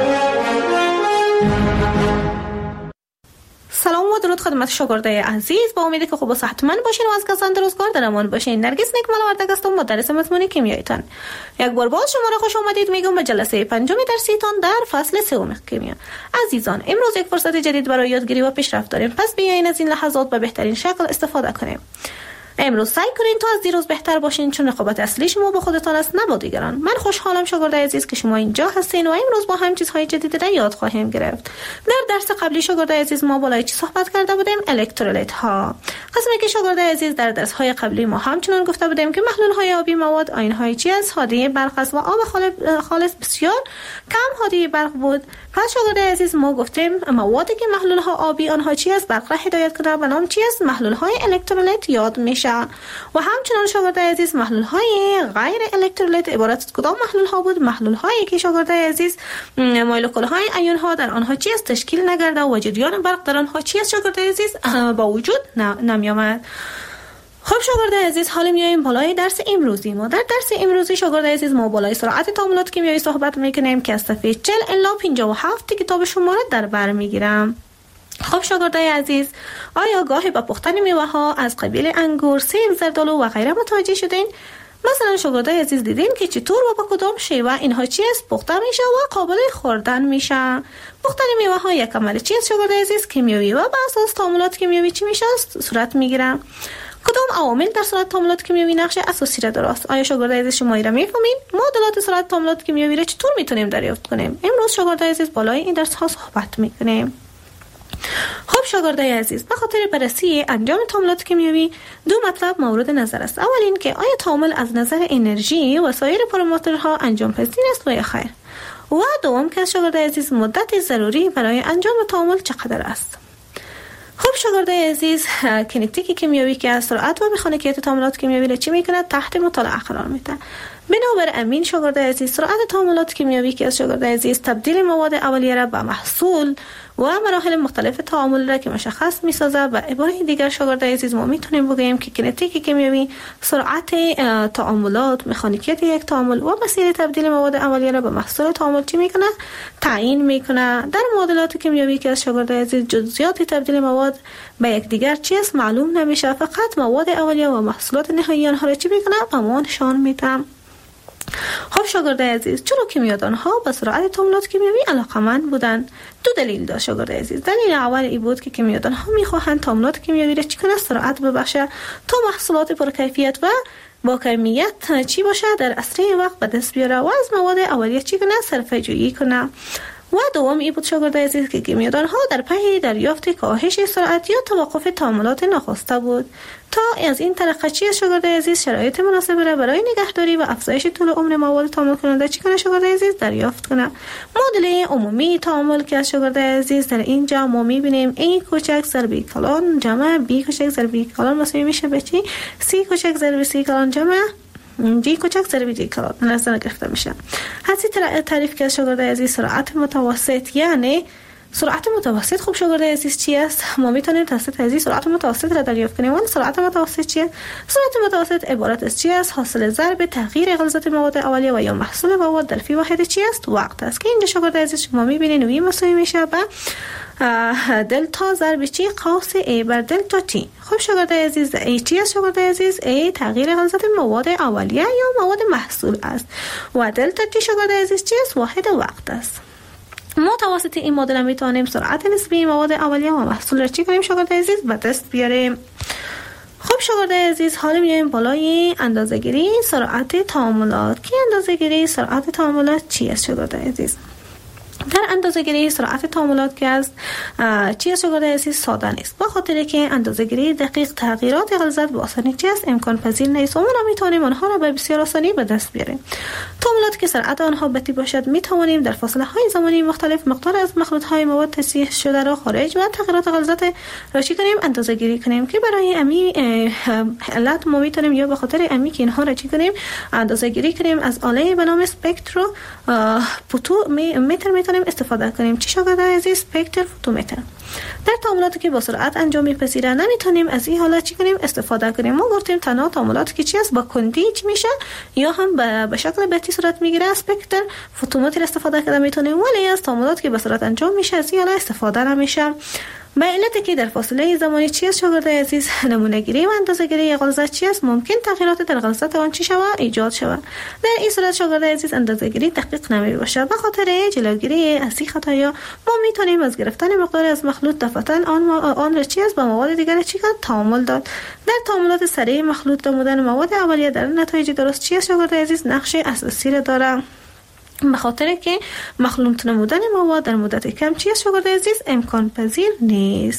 سلام و درود خدمت شاگردای عزیز، با امیدی که خوب و صحتمند باشین و از کسان روزگار در امان باشین. نرگس نیکمال وردگ هستم، مدرس مضمون کیمیایتان. یک بار باز شما را خوش آمدید میگم به جلسه پنجم درسیتان در فصل سوم کیمیا. عزیزان، امروز یک فرصت جدید برای یادگیری و پیشرفت داریم، پس بیاین از این لحظات به بهترین شکل استفاده کنیم. امروز سعی کنین تا از دیروز بهتر باشین، چون رقابت اصلی شما با خودتان است، نه با دیگران. من خوشحالم شاگردای عزیز که شما اینجا هستین و امروز با هم چیزهای جدید را یاد خواهیم گرفت. در درس قبلی شاگردای عزیز ما بالای چی صحبت کرده بودیم؟ الکترولیت ها. قسمی که شاگردای عزیز در درس های قبلی ما همچنان گفته بودیم که محلول های آبی مواد آیون های چی است؟ حادیه برق است و آب خالص بسیار کم حادیه برق بود. پس شاگردای عزیز ما گفتیم موادی که محلول ها آبی آنها چی است؟ برق را هدایت کنه به نام چی است؟ محلول های الکترولیت یاد میشه. و همچنان شاگردای عزیز محلول های غیر الکترولیت عبارت از کدام محلول ها بود؟ محلول هایی که شاگردای عزیز مولکول های ایون ها در آنها چی است تشکیل نگرده و جریان برق در آنها چی است شاگردای عزیز با وجود نمی آمد. خب شاگردای عزیز، حالا میایم بالای درس امروزی ما. در درس امروزی شاگردای عزیز ما بالای سرعت تعاملات کیمیایی صحبت میکنیم که از صفحه چهل الی پنجاه و هفت کتاب شما را در بر میگیرم. خب شاگردای عزیز، آیا گاهی با پختن میوه ها از قبیل انگور، سیب، زردآلو و غیره متوجه شدین؟ مثلا شاگردای عزیز دیدین که چطور و با کدام شیوه اینها چی است پخته میشه و قابل خوردن میشه. پختن میوه ها یک عمل چی است شاگردای عزیز؟ کیمیایی و بر اساس تعاملات کیمیایی چی میشه صورت میگیره. کدام عوامل در سرعت تعاملات کیمیایی نقش اساسی را دارند؟ آیا شاگردای عزیز شما را میفهمید؟ معادلات سرعت تعاملات کیمیایی را چطور میتونیم دریافت کنیم؟ امروز شاگردای عزیز بالای این درس ها صحبت میکنیم. خب شاگردای عزیز، به خاطر بررسی انجام تعاملات کیمیایی دو مطلب مورد نظر است. اول این که آیا تعامل از نظر انرژی و سایر پارامترها انجام پذیر است و یا خیر. و دوم که شاگردای عزیز مدت ضروری برای انجام تعامل چقدر است. خب شاگردای عزیز، کینتیک کیمیایی که از سرعت و مکانیکیت تعاملات کیمیایی را چی میکنه؟ تحت مطالعه قرار میده. بنابر امین شاگردای عزیز، سرعت تعاملات کیمیایی که از شاگردای عزیز تبدیل مواد اولیه را به محصول و مراحل مختلف تعامل را که مشخص میسازه. و عباره دیگر شاگردای عزیز ما میتونیم بگیم که کینتیک کیمیایی سرعت تعاملات، مکانیکیت یک تعامل و مسیر تبدیل مواد اولیه را به محصول تعامل چی میکنه؟ تعیین میکنه. در معادلات کیمیایی که از شاگردای عزیز جزئیات تبدیل مواد به یکدیگر چی است معلوم نمیشه، فقط مواد اولیه و محصولات نهایی آنها را چی میکنه؟ به ما نشان میده. خب شاگردای عزیز، چرا کیمیادان ها به سرعت تعاملات کیمیایی علاقه‌مند بودند؟ دو دلیل داشت شاگردای عزیز. دلیل اول این بود که کیمیادان ها میخواهند تعاملات کیمیایی را چگونه سرعت ببخشه تا محصولات پرکیفیت و با کمیت چی باشه در اسرع وقت به دست بیاره و از مواد اولیه چگونه صرفه جویی کنه. و دوم این بود شاگردای عزیز که کیمیادان ها در پی دریافت کاهش سرعت یا توقف تعاملات ناخواسته بود. تا از این طریق چی شاگردای عزیز شرایط مناسب را برای نگهداری و افزایش طول عمر مواد تعامل کننده چی کنه شاگردای عزیز دریافت کنه. معادله عمومی تعامل که از شاگردای عزیز در اینجا ما میبینیم ای کوچک ضرب ای کلان جمع بی کوچک ضرب ای کلان مساوی میشه به چی؟ سی کوچک ضرب سی کلان جمع دی کوچک ضرب دی کلان نظر گرفته میشه. حسی تعریف که شاگردای عزیز سرعت متوسط یعنی سرعت متوسط خوب شاگرد عزیز چی است؟ ما میتونیم توسط عزیز سرعت متوسط را دریافت کنیم. ولی سرعت متوسط چیه؟ سرعت متوسط عبارت از چی است؟ حاصل ضرب تغییر غلظت مواد اولیه و یا محصول مواد در فی واحد چی است؟ وقت است که اینجا شاگرد عزیز شما میبینید وی مساوی میشه به دلتا ضرب چی قوس ای بر دلتا تی. خب شاگرد عزیز ای چی است شاگرد عزیز؟ ای تغییر غلظت مواد اولیه یا مواد محصول است و دلتا تی شاگرد عزیز چی است؟ واحد وقت است. ما توسط این مدل میتونیم سرعت نسبی مواد اولیه و محصول را چی کنیم شاگرد عزیز؟ به دست بیاریم. خب شاگرد عزیز حالا میایم بالای اندازه‌گیری سرعت تعاملات. که اندازه‌گیری سرعت تعاملات چی است شاگرد عزیز؟ در اندازه‌گیری سرعت تعاملات که است چی است شاگرد عزیز؟ ساده نیست، به خاطر که اندازه‌گیری دقیق تغییرات غلظت با آسانی چی است؟ امکان پذیر نیست و ما نمیتونیم آنها را به بسیار آسانی به دست بیاریم. تعاملات که سرعت آنها بطیء باشد میتوانیم در فاصله های زمانی مختلف مقدار از مخلوط های مواد تصحیح شده را خارج و تغییرات غلظت را چی کنیم؟ اندازه‌گیری کنیم. که برای امی علت ما میتونیم یا به خاطر امی که اینها را چی کنیم؟ اندازه‌گیری کنیم از آله به نام اسپکترو فوتومتر میتونیم استفاده کنیم. چی شاگرد عزیز؟ اسپکتر فوتومتر. در تعاملاتی که با سرعت انجام میپذیره نمیتونیم از این حالت چی کنیم؟ استفاده کنیم. ما گفتیم تنها تعاملاتی که چی است؟ با کندی چی میشه یا هم به شکل بطیء صورت میگیره اسپکتر فوتومتر استفاده کنیم میتونیم. ولی از تعاملاتی که با سرعت انجام میشه از این حالت استفاده نمیشه، به علتی که در فاصله زمانی چی است شاگرد عزیز؟ نمونه گیری و اندازه گیری غلظت چی است؟ ممکن تغییرات در غلظت آن چی شود؟ ایجاد شود. در این صورت شاگرد عزیز اندازه گیری دقیق نمی باشه. به خاطر جلوگیری از این خطایا ما میتونیم از گرفتن مقدار از مخلوط دفعتاً آن آن را چی است با مواد دیگر چی کرد؟ تعامل داد. در تعاملات سریع مخلوط نمودن مواد اولیه در نتایج درست چی است شاگرد عزیز؟ نقش اساسی را داره. به خاطر که مخلوط نمودن مواد در مدت کم چی است شاگرد عزیز؟ امکان پذیر نیست.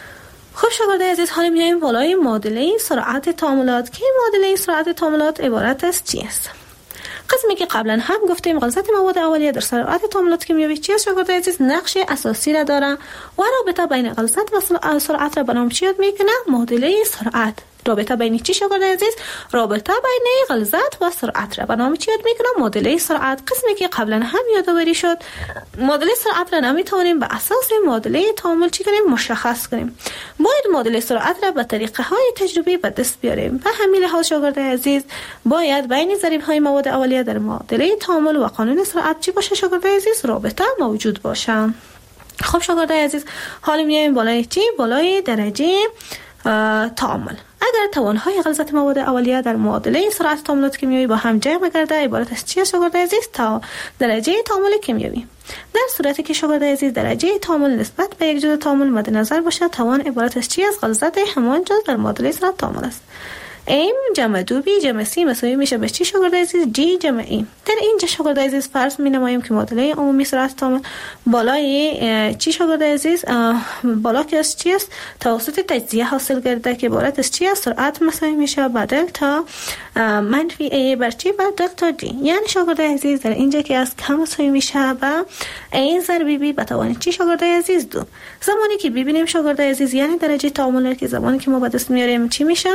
خب شاگرد عزیز حالا میایم بالای معادله سرعت تعاملات. که معادله سرعت تعاملات عبارت از چی است؟ قسمی که قبلا هم گفتیم غلظت مواد اولیه در سرعت تعاملات کیمیایی چی است شاگرد عزیز؟ نقش اساسی را داره و رابطه بین غلظت و سرعت را به نام چی یاد میکنه؟ معادله سرعت. رابطه بین چی شاگرد عزیز؟ رابطه بین غلظت و سرعت را به نام چی یاد میکنم؟ معادله سرعت. قسمی که قبلا هم یادآوری شد معادله سرعت را نمیتونیم به اساس معادله تعامل چی کنیم؟ مشخص کنیم. باید معادله سرعت را به طریقه های تجربی به دست بیاریم. به همین لحاظ شاگرد عزیز باید بین ضریب های مواد اولیه در معادله تعامل و قانون سرعت چی باشه شاگرد عزیز؟ رابطه موجود باشه. خب شاگرد عزیز حالا میایم بالای چی؟ بالای درجه تعامل. اگر توانهای غلظت مواد اولیه در معادله سرعت تعاملات کیمیایی با هم جمع گرده عبارت از چی است شاگرد عزیز؟ تا درجه تعامل کیمیایی. در صورتی که شاگرد عزیز درجه تعامل نسبت به یک جزء تعامل مد نظر باشه توان عبارت از چی است؟ غلظت همان جزء در معادله سرعت تعامل است. ام جمع دو بی جمع سی مساوی میشه به چی شاگرد عزیز؟ جی جمع ای. در اینجا شاگرد عزیز فرض می نماییم که معادله عمومی سرعت تعامل بالای چی شاگرد عزیز؟ بالا که از چی است؟ توسط تجزیه حاصل کرده که عبارت از چی است؟ سرعت مساوی میشه با دلتا منفی ای بر چی؟ بر دلتا دی. یعنی شاگرد عزیز در اینجا که از کم مساوی میشه با ای ضرب بی به توان چی شاگرد عزیز؟ دو. زمانی که ببینیم شاگرد عزیز یعنی درجه تعامل که زمانی که ما به دست میاریم چی میشه؟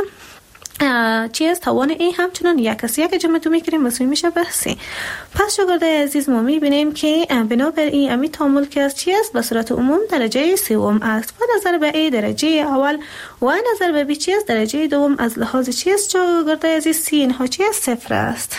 چی است؟ توان ای همچنان یک است. یک جمع دو میکنیم مساوی میشه به سه. پس شاگرد عزیز ما میبینیم که بنابر این امی تعامل که از چی است؟ به صورت عموم درجه سوم است و نظر به ای درجه اول و نظر به بی چی است؟ درجه دوم. از لحاظ چی است شاگرد عزیز؟ سی اینها چی است؟ صفر است.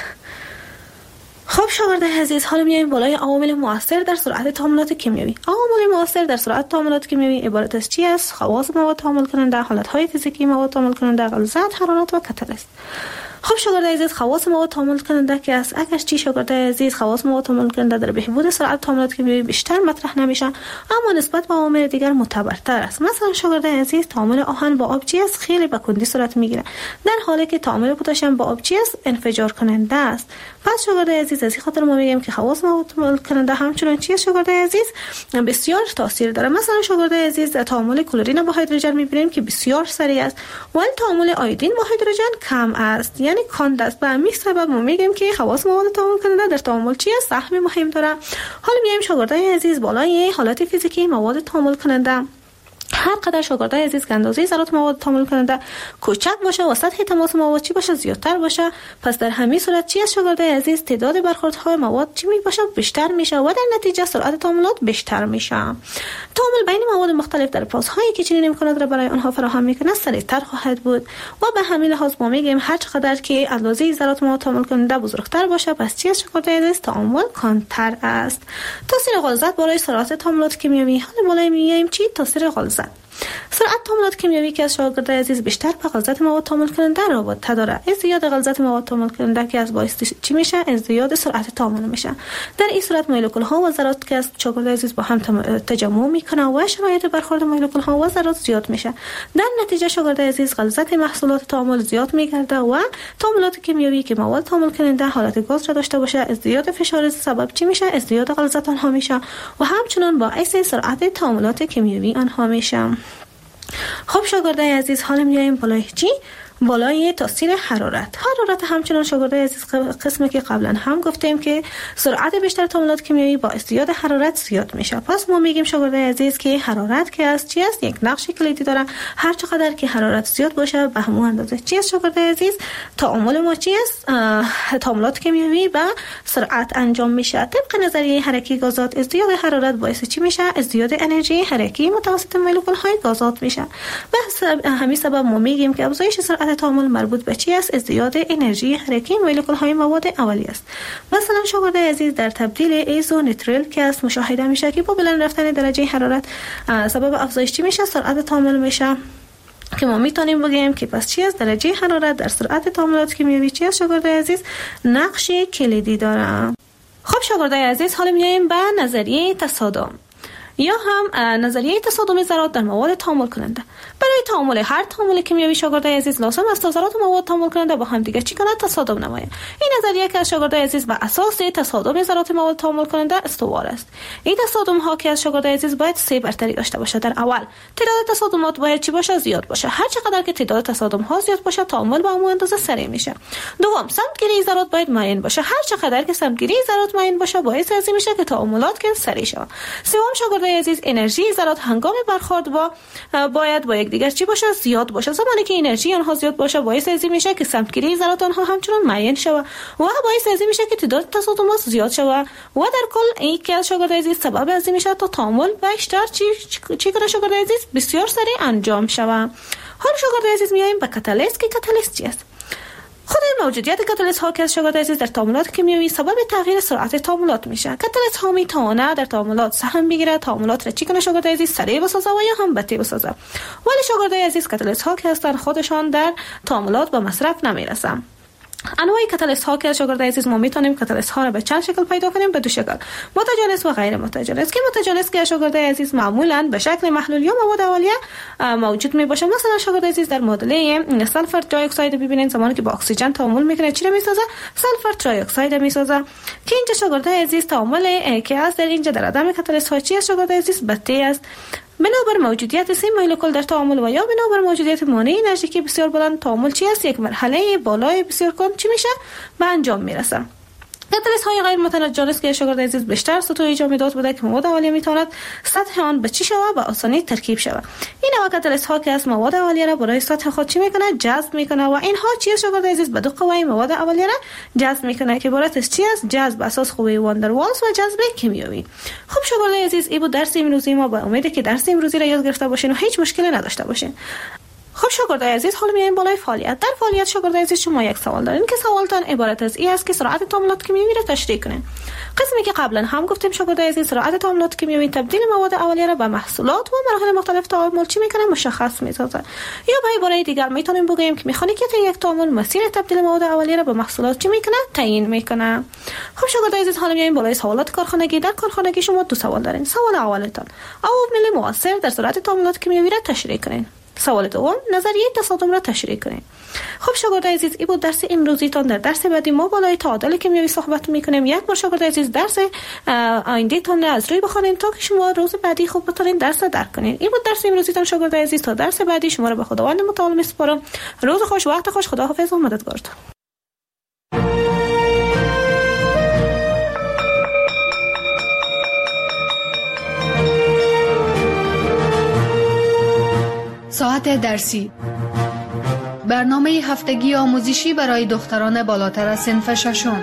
خب شاگرد عزیز حالا میایم بالای عوامل مؤثر در سرعت تعاملات کیمیایی. عوامل مؤثر در سرعت تعاملات کیمیایی عبارت از چی است؟ خواص مواد تعامل کننده، حالت‌های فیزیکی مواد تعامل کننده، غلظت، حرارت و کتل است. خب شاگرد عزیز خواص مواد تعامل کننده که است اگر چی شاگرد عزیز خواص مواد تعامل کننده در بهبود سرعت تعاملات کیمیایی بیشتر مطرح نمیشه اما نسبت به عوامل دیگر معتبرتر است. مثلا شاگرد عزیز تعامل آهن با آب چی است؟ خیلی به کندی صورت میگیره در حالی که تعامل پتاسیم با آب چی است؟ انفجار کننده است. پس شاگرد عزیز از این خاطر ما میگیم که خواص مواد تعامل کننده همچنان چی است شاگرد عزیز؟ بسیار تاثیر داره. مثلا شاگرد عزیز تعامل کلورین با هیدروژن میبینیم که بسیار سریع است ولی تعامل آیودین با هیدروژن کم است یعنی کند است. به همین سبب ما میگیم که خواص مواد تعامل کننده در تعامل چی است؟ سهم مهم داره. حالا میایم شاگردای عزیز بالای حالت فیزیکی مواد تعامل کننده هر قدر شاگردای عزیز که اندازه ذرات مواد تحمل کننده کوچک باشه و سطح تماس مواد چی باشه زیادتر باشه، پس در همین صورت چی از شاگردای عزیز تعداد برخوردهای مواد چی می باشه بیشتر میشه و در نتیجه سرعت تعاملات بیشتر میشه. تعامل بین مواد مختلف در فازهایی که چنین امکانات را برای آنها فراهم میکنه سریعتر خواهد بود و به همین لحاظ ما میگیم هر چقدر که اندازه ذرات مواد تحمل کننده بزرگتر باشه پس چی از شاگردای عزیز تعامل کمتر است. تاثیر غلظت برای سرعت تعاملات کیمیایی. حالا بالای میگیم چی تاثیر غلظت. سرعت تعاملات کیمیایی که از شاگردای عزیز بیشتر به غلظت مواد تحمل کننده رابطه داره. ازدیاد غلظت مواد تحمل کننده که از باعث چی میشه؟ ازدیاد سرعت تعامل میشه. در این صورت مولکول ها و ذرات که از شاگردای عزیز با هم تجمع میکنه و شرایط برخورد مولکول ها و ذرات زیاد میشه. در نتیجه شاگردای عزیز غلظت محصولات تعامل زیاد میگرده و تعاملات کیمیایی که مواد تحمل کننده حالت گاز را داشته باشه ازدیاد فشار سبب چی میشه؟ ازدیاد غلظت آنها میشه و همچنین باعث سرعت تعاملات کیمیایی آنها میشه. خب شاگردای عزیز حالا میایم بالای چی؟ بالای تاثیر حرارت. حرارت همچنان شاگردای عزیز قسمی که قبلا هم گفتیم که سرعت بیشتر تعاملات کیمیایی با ازدیاد حرارت زیاد میشه. پس ما میگیم شاگردای عزیز که حرارت که است چی است؟ یک نقش کلیدی داره. هر چقدر که حرارت زیاد باشه به همون اندازه چی است شاگردای عزیز؟ تعامل ما چی است؟ تعاملات کیمیایی با سرعت انجام میشه. طبق نظریه حرکی گازات ازدیاد حرارت باعث چی میشه؟ ازدیاد انرژی حرکی متوسط مولکول های گازات میشه. به همین سبب ما میگیم که افزایش سرعت تعامل مربوط به چی است؟ ازدیاد انرژی حرکی مولکول های مواد اولیه است. مثلا شاگردای عزیز در تبدیل ایزونیتریل که است مشاهده میشه که با بلند رفتن درجه حرارت سبب افزایش چی میشه؟ سرعت تعامل میشه که ما میتونیم بگیم که پس چی است؟ درجه حرارت در سرعت تعاملات کیمیایی چی است شاگردای عزیز؟ نقش کلیدی داره. خب شاگردای عزیز حالا میایم به نظریه تصادم یا هم نظریه تصادم ذرات در مواد تعامل کننده. برای تعامل هر تعامل کیمیایی شاگردای عزیز لازم است تا ذرات مواد تعامل کننده با هم دیگه چی کنند؟ تصادم نمایند. این نظریه که از شاگردای عزیز بر اساس تصادم ذرات مواد تعامل کننده استوار است. این تصادم ها که از شاگردای عزیز باید سه برتری داشته باشه. در اول تعداد تصادمات باید چی باشه؟ زیاد باشه. هر چقدر که تعداد تصادم ها زیاد باشه تعامل با همون اندازه سریع میشه. دوم سمتگیری ذرات باید معین باشه. هر چقدر که سمتگیری ذرات معین باشه باعث از این میشه که تعاملات که سریع شه. سوم شاگردای عزیز انرژی ذرات هنگام برخورد با باید با یکدیگر چی باشه؟ زیاد باشه. زمانی که انرژی آنها زیاد باشه باعث از این میشه که سمتگیری ذرات آنها همچنان معین شه و باعث از این میشه که تعداد تصادمات زیاد شه و در کل این که شاگردای عزیز سبب از این میشه تا تعامل بیشتر چی چی کنه شاگردای عزیز بسیار سریع انجام شه. حالا شاگردای عزیز میایم به کاتالیست. که کاتالیست چی است؟ خود موجودیت کاتالیست ها که از شاگردای عزیز در تعاملات کیمیایی سبب تغییر سرعت تعاملات میشه. کاتالیست ها میتونه در تعاملات سهم بگیره، تعاملات را چی کنه شاگردای عزیز سریع بسازه و یا هم بطیء بسازه. ولی شاگردای عزیز کاتالیست ها که هستن خودشان در تعاملات به مصرف نمیرسن. انواع کاتالیست ها که از شاگردای عزیز ما میتونیم کاتالیست ها را به چند شکل پیدا کنیم؟ به دو شکل، متجانس و غیر متجانس. که متجانس که شاگردای عزیز معمولا به شکل محلول یا مواد اولیه موجود می باشه. مثلا شاگردای عزیز در معادله سلفر دی اکساید ببینید زمانی که با اکسیژن تعامل میکنه چی را میسازه؟ سلفر دی اکساید میسازه. که اینجا شاگردای عزیز تعامل که از در اینجا در عدم کاتالیست ها چی است شاگردای عزیز؟ بطیء است. بنابر موجودیت سه مولکول در تعامل و یا بنابر موجودیت مانع انرژیکی بسیار بلند تعامل چی است؟ یک مرحله بالای بسیار کند چی میشه؟ به انجام میرسه. کاتالیست های غیر متجانس که شاگردای عزیز بیشتر سطوح جامدات بوده که مواد اولیه میتواند سطح آن به چی شود؟ به آسانی ترکیب شود. این نوع کاتالیست ها که از مواد اولیه را برای سطح خود چی میکنه؟ جذب میکنه و اینها چی است شاگردای عزیز؟ به دو قوه مواد اولیه را جذب میکنه که عبارت از چی است؟ جذب اساس قوه واندروالز و جذب کیمیایی. خب شاگردای عزیز این بود درس امروزی ما. با امید که درس امروزی را یاد گرفته باشین و هیچ مشکلی نداشته باشین. خب شاگردای عزیز حالا میایم بالای فعالیت. در فعالیت شاگردای عزیز شما یک سوال دارین که سوالتان عبارت از این است که سرعت تعاملات کیمیایی را تشریح کنین. قسمی که قبلا هم گفتیم شاگردای عزیز سرعت تعاملات کیمیایی تبدیل مواد اولیه را به محصولات و مراحل مختلف تعامل چی میکنه؟ مشخص میسازه. یا به عباره دیگر میتونیم بگیم که مکانیکیت یک تعامل مسیر تبدیل مواد اولیه را به محصولات چی میکنه؟ تعیین میکنه. خب شاگردای عزیز حالا میایم بالای سوالات کارخانگی. در کارخانگی شما دو سوال دارین. سوال اولتان عوامل مؤثر در سرعت تعاملات کیمیایی را تشریح کنین. سوال دوم نظریه تصادم را تشریح کنید. خب شاگردای عزیز این بود درس امروزیتان. در درس بعدی ما بالای تعادل کیمیایی صحبت میکنیم. یک بار شاگردای عزیز درس آینده تان از روی بخونید تا که شما روز بعدی خوب بتونید درس را درک کنید. این بود درس امروزیتان شاگردای عزیز. تا درس بعدی شما را به خداوند متعال میسپارم. روز خوش، وقت خوش، خداحافظ و مددگارتان. ساعت درسی، برنامه هفتگی آموزشی برای دختران بالاتر از صنف ششم.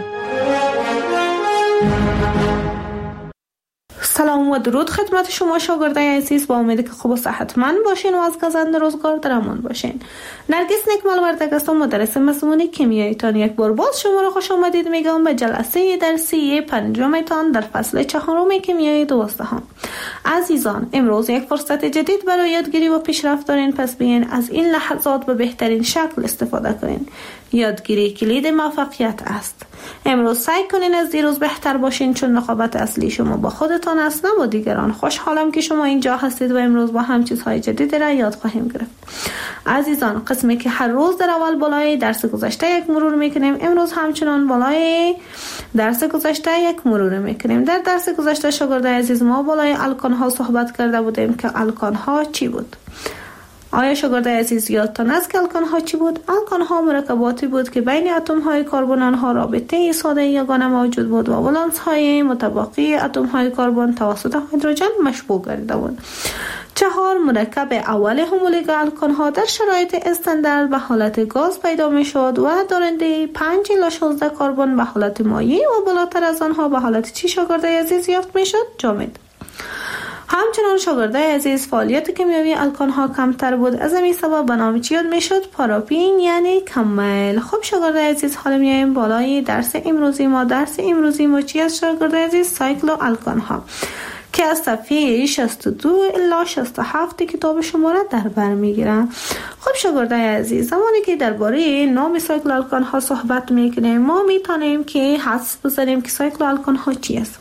سلام و درود خدمت شما شاگردای عزیز، با امیدی که خوب و صحتمند باشین و از گزند روزگار در امان باشین. نرگس نیکمال وردگ هستم، مدرس مضمون کیمیایتان. یک بار باز شما را خوش آمدید میگم به جلسه درسی پنجمتان در فصل چهارم کیمیای دوازدهم. عزیزان، امروز یک فرصت جدید برای یادگیری و پیشرفت دارین، پس بیاین از این لحظات به بهترین شکل استفاده کنین. یادگیری کلید موفقیت است. امروز سعی کنین از دیروز بهتر باشین، چون رقابت اصلی شما با خودتان است، نه با دیگران. خوشحالم که شما اینجا هستید و امروز با هم چیزهای جدید را یاد خواهیم گرفت. عزیزان، قسمی که هر روز در اول بالای درس گذشته یک مرور میکنیم، امروز همچنان بالای درس گذشته یک مرور میکنیم. در درس گذشته شاگردای عزیز ما بالای الکان ها صحبت کرده بودیم که الکان ها چی بود. آیا شاگردای عزیز یادتان است که الکان ها چی بود؟ الکان ها مرکباتی بود که بین اتم های کربن آنها رابطه ساده یگانه موجود بود و ولانس های متباقی اتم های کربن توسط هیدروژن مشبوع گردیده بود. چهار، مرکب اول هومولوگ الکان ها در شرایط استاندارد به حالت گاز پیدا می شد و دارنده پنج الی شانزده کربن به حالت مایع و بالاتر از آنها به حالت چی شاگردای عزیز یافت می شد؟ جامد. همچنان شاگردای عزیز فعالیت کیمیایی الکان ها کمتر بود، از همین سبب به نام چی یاد میشد؟ پاراپین یعنی کمل. خب شاگردای عزیز، حالا میایم بالای درس امروزی ما. درس امروزی ما چی است شاگردای عزیز؟ سایکلو الکان ها که از صفحه شصت و دو الی شصت و هفت کتاب شما را در بر میگیرم. خب شاگردای عزیز، زمانی که درباره نام سایکلو الکان ها صحبت میکنیم، ما میتونیم که حدس بزنیم که سایکلو الکان ها چی است.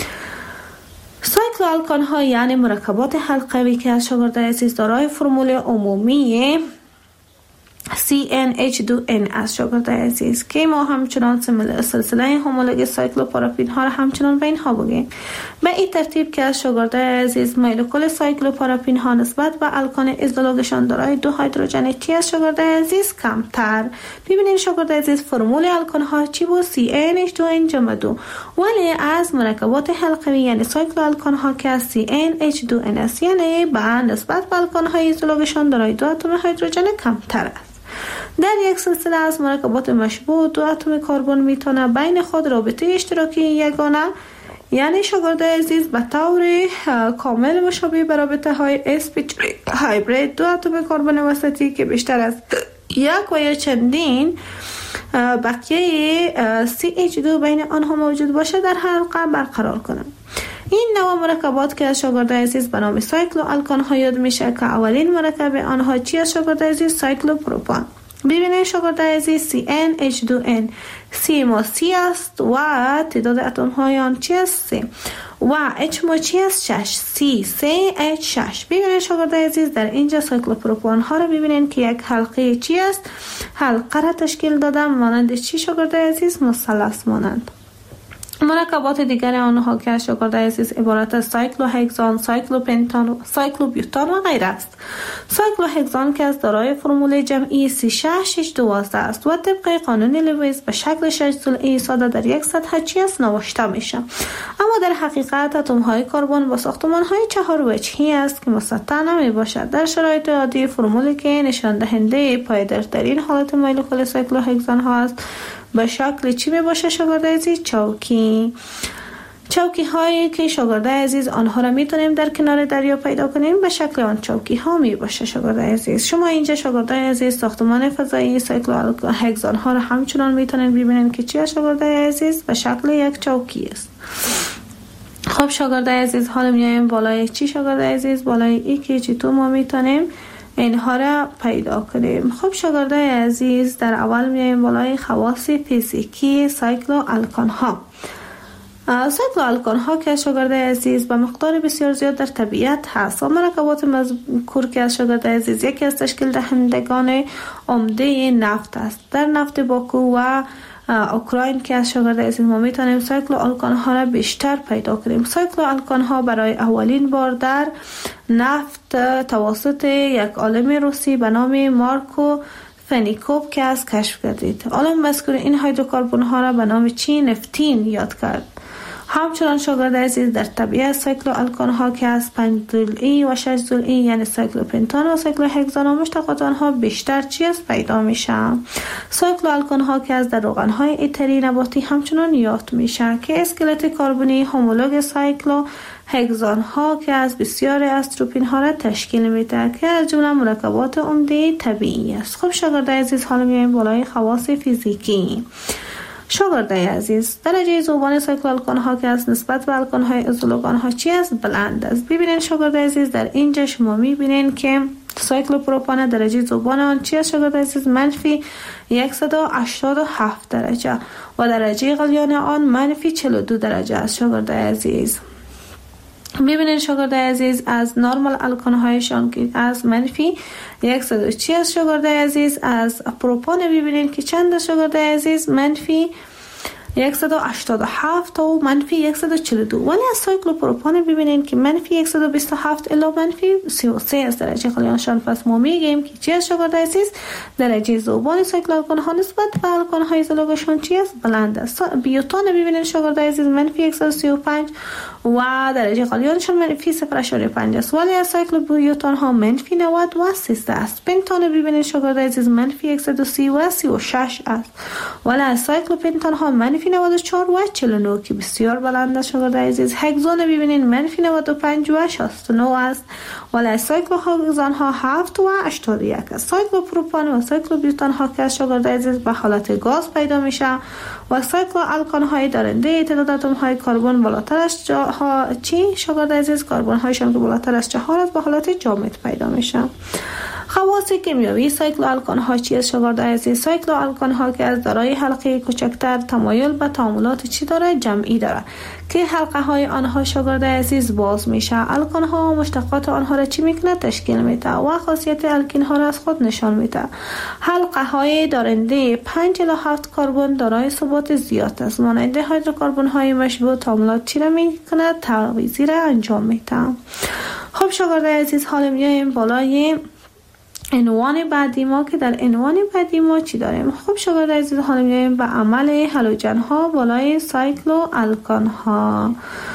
سایکلو الکان ها یعنی مرکبات حلقوی که از شاگردای عزیز دارای فرمول عمومی سی ان اچ دو ان از شاگردای عزیز که ما همچنان سلسله هومولوگ سایکلوپاراپین ها را همچنان به اینها بگیم. به این ترتیب که از شاگردای عزیز مولکول سایکلوپاراپین ها نسبت به الکان ازدواجشان دارای دو هیدروژن چی از شاگردای عزیز؟ کمتر. ببینید شاگردای عزیز، فرمول الکان ها چی بود؟ سی ان اچ دو ان جمع دو. ولی از مرکبات حلقوی یعنی سایکلو الکان ها که از سی ان اچ دو ان است، یعنی به نسبت به الکان های ازدواجشان دارای دو اتم هیدروژن کمتر است. در یک سلسله از مرکبات مشبوع دو اتم کربن میتونه بین خود رابطه اشتراکی یگانه یعنی شاگردای عزیز به طور کامل مشابه به رابطه های اسپیچ هایبرید دو اتم کربن وسطی که بیشتر از یک و یا چندین بقیه سی اچ دو بین آنها موجود باشه در حلقه برقرار کنند. این نوع مرکبات که از شاگردای عزیز به نام سایکلو الکان ها یاد میشه که اولین مرکب آنها چی از شاگردای عزیز؟ سایکلو پروپان. ببینید شاگردای عزیز، سی ان اچ دو ان سی ما سی است و تعداد اتم های آن چی است؟ سه و اچ ما چی است؟ شش. سی سه اچ شش. ببینید شاگردای عزیز، در اینجا سایکلو پروپان ها را ببینید که یک حلقه چی است؟ حلقه را تشکیل دادم مانند چی شاگردای عزیز؟ مثلث مانند. مرکبات دیگر آنها که از شاگردای عزیز عبارت از سایکلوهگزان، سایکلوپنتان، سایکلوبیوتان و غیره است. سایکلوهگزان که از دارای فرمول جمعی سی شش شش دوازده است و طبق قانون لوئیس به شکل شش ضلعی ساده در یک سطح چی است نوشته میشه. اما در حقیقت اتم های کربن با ساختمان های چهار وجهی است که مسطح نمی باشد. در شرایط عادی فرمولی که نشان دهنده پایدارترین حالت مولکول سایکلوهگزان ها است به شکل چی می باشه شاگردای عزیز؟ چوکی. چوکی هایی که شاگردای عزیز آنها را میتونیم در کنار دریا پیدا کنیم به شکل آن چوکی ها می باشه شاگردای عزیز. شما اینجا شاگردای عزیز ساختمان فضایی سایکلوهگزان ها را همچنان میتونید ببینید که چی از شاگردای عزیز به شکل یک چوکی است. خب شاگردای عزیز، حالا میایم بالای چی شاگردای عزیز؟ بالای ای که چی تو ما میتونیم اینها را پیدا کنیم. خب شاگردای عزیز، در اول میایم بالای خواص فیزیکی سایکلو الکان ها. سایکلو الکان ها که شاگردای عزیز به مقدار بسیار زیاد در طبیعت هست و مرکبات مذکور که از شاگردای عزیز یکی از تشکیل دهندگان عمده نفت است. در نفت باکو و اوکراین که از شاگردای عزیز ما میتونیم سایکلو الکان ها را بیشتر پیدا کنیم. سایکلو الکان ها برای اولین بار در نفت توسط یک عالم روسی به نام مارکو فنیکوف که از کشف کردید. عالم مذکور این هیدروکربن ها را به نام چی؟ نفتین یاد کرد. همچنان شاگرد عزیز در طبیعت سایکلو الکان ها که از پنج ضلعی و شش ضلعی یعنی سایکلوپنتان و سایکلوهگزان و مشتقات آنها بیشتر چی است پیدا میشه. سایکلو الکان ها که از در روغن های اتری نباتی همچنان یافت میشه که اسکلت کربنی همولوگ سایکلو هگزان ها که از بسیاری از تروپین ها را تشکیل میده که از جمله مرکبات عمده طبیعی است. خب شاگرد عزیز حالا میایم بالای خواص فیزیکی. شاگرد عزیز درجه ذوبان سایکل الکان ها که از نسبت به الکان های ازولوگان ها چی است؟ بلند است. ببینید شاگرد عزیز در اینجا شما میبینید که سایکلوپروپان درجه ذوبان آن چی است شاگرد عزیز؟ منفی صد و هشتاد و هفت درجه و درجه غلیان آن منفی چهل و دو درجه است. شاگرد عزیز ببینید شاگرد عزیز از نرمال الکان هایشان که از منفی صد و چهل است. شاگرد عزیز از پروپان ببینید که چند است شاگرد عزیز؟ منفی صد و هشتاد و هفت و منفی صد و چهل و دو. ولی از سایکلوپروپان ببینید که منفی صد و بیست و هفت الی منفی سی و سه از درجه غلیانشان. پس ما میگیم که چی است شاگرد عزیز؟ درجه ذوبان سایکل الکان ها نسبت به الکان های ازولوگشان چی است؟ بلند است. بیوتان ببینید شاگرد عزیز منفی صد و سی و پنج و درجه غلیانشان منفی صفر اشاریه پنج است. ولی از سایکلوبیوتان ها منفی نود و سیزده است. پنتان ببینید شاگرد عزیز منفی صد و سی و سی و شش است. ولی از سایکلوپنتان ها منفی نود و چهار و چهل و نه که بسیار بلند است. شاگرد عزیز هگزان ببینید منفی نود و پنج و شصت و نه است. ولی از سایکلوهگزان ها هفت و هشتاد و یک است. سایکلوپروپان و سایکلوبیوتان ها که شاگرد عزیز به حالت گاز پیدا میشه و سایکلو الکان های دارنده تعداد اتم های کربن بالاتر از ها چی شاگرد عزیز؟ کربن هایشان که بالاتر از چهار است به حالت جامد پیدا میشه. خواص کیمیایی سایکلو الکان ها چی است شاگرد عزیز؟ سایکلو الکان ها که از دارای حلقه کوچکتر تمایل به تعاملات چی داره؟ جمعی داره که حلقه های آنها شاگرد عزیز باز میشه. الکان ها و مشتقات آنها را چی میکنه؟ تشکیل میده و خاصیت الکین ها را از خود نشان میده. حلقه های دارنده پنج الی هفت کربن دارای ثبات زیاد است. مانند هیدروکربن های مشبوع تعاملات چی را میکنه؟ تعویضی را انجام میده. خب شاگرد عزیز حالا میایم بالای عنوان بعدی ما که در عنوان بعدی ما چی داریم؟ خب شاگرد عزیز حالا میایم به عمل هالوژن ها بالای سایکلو الکان ها.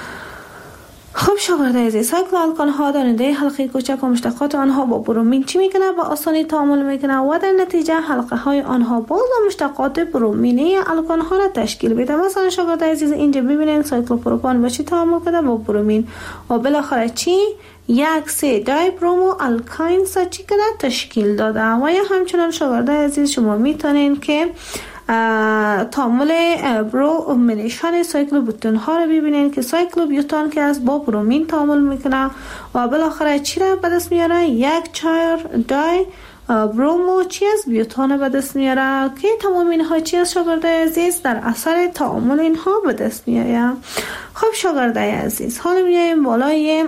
خب شاگرد عزیز سایکلو الکان ها دارنده حلقه کوچک و مشتقات آنها با برومین چی میکنه؟ با آسانی تعامل میکنه و در نتیجه حلقه های آنها باز و مشتقات برومینی الکان ها را تشکیل میده. مثلا شاگرد عزیز اینجا ببینید سایکلوپروپان با چی تعامل کرده؟ با برومین و بالاخره چی؟ یک سه دای برومو الکاین سا چی کنه؟ تشکیل داده. و یا همچنان شاگرد عزیز شما میتونین که تعامل برومینیشن سایکلوبوتان ها رو ببینین که سایکلوبیوتان که از با برومین تعامل میکنه و بالاخره چی را به دست میاره؟ یک چهار دای برومو چی از بیوتان به دست میاره که تمام اینها چی از شاگرد عزیز در اثر تعامل اینها به دست میاره. خب شاگرد عزیز حالا میایم بالای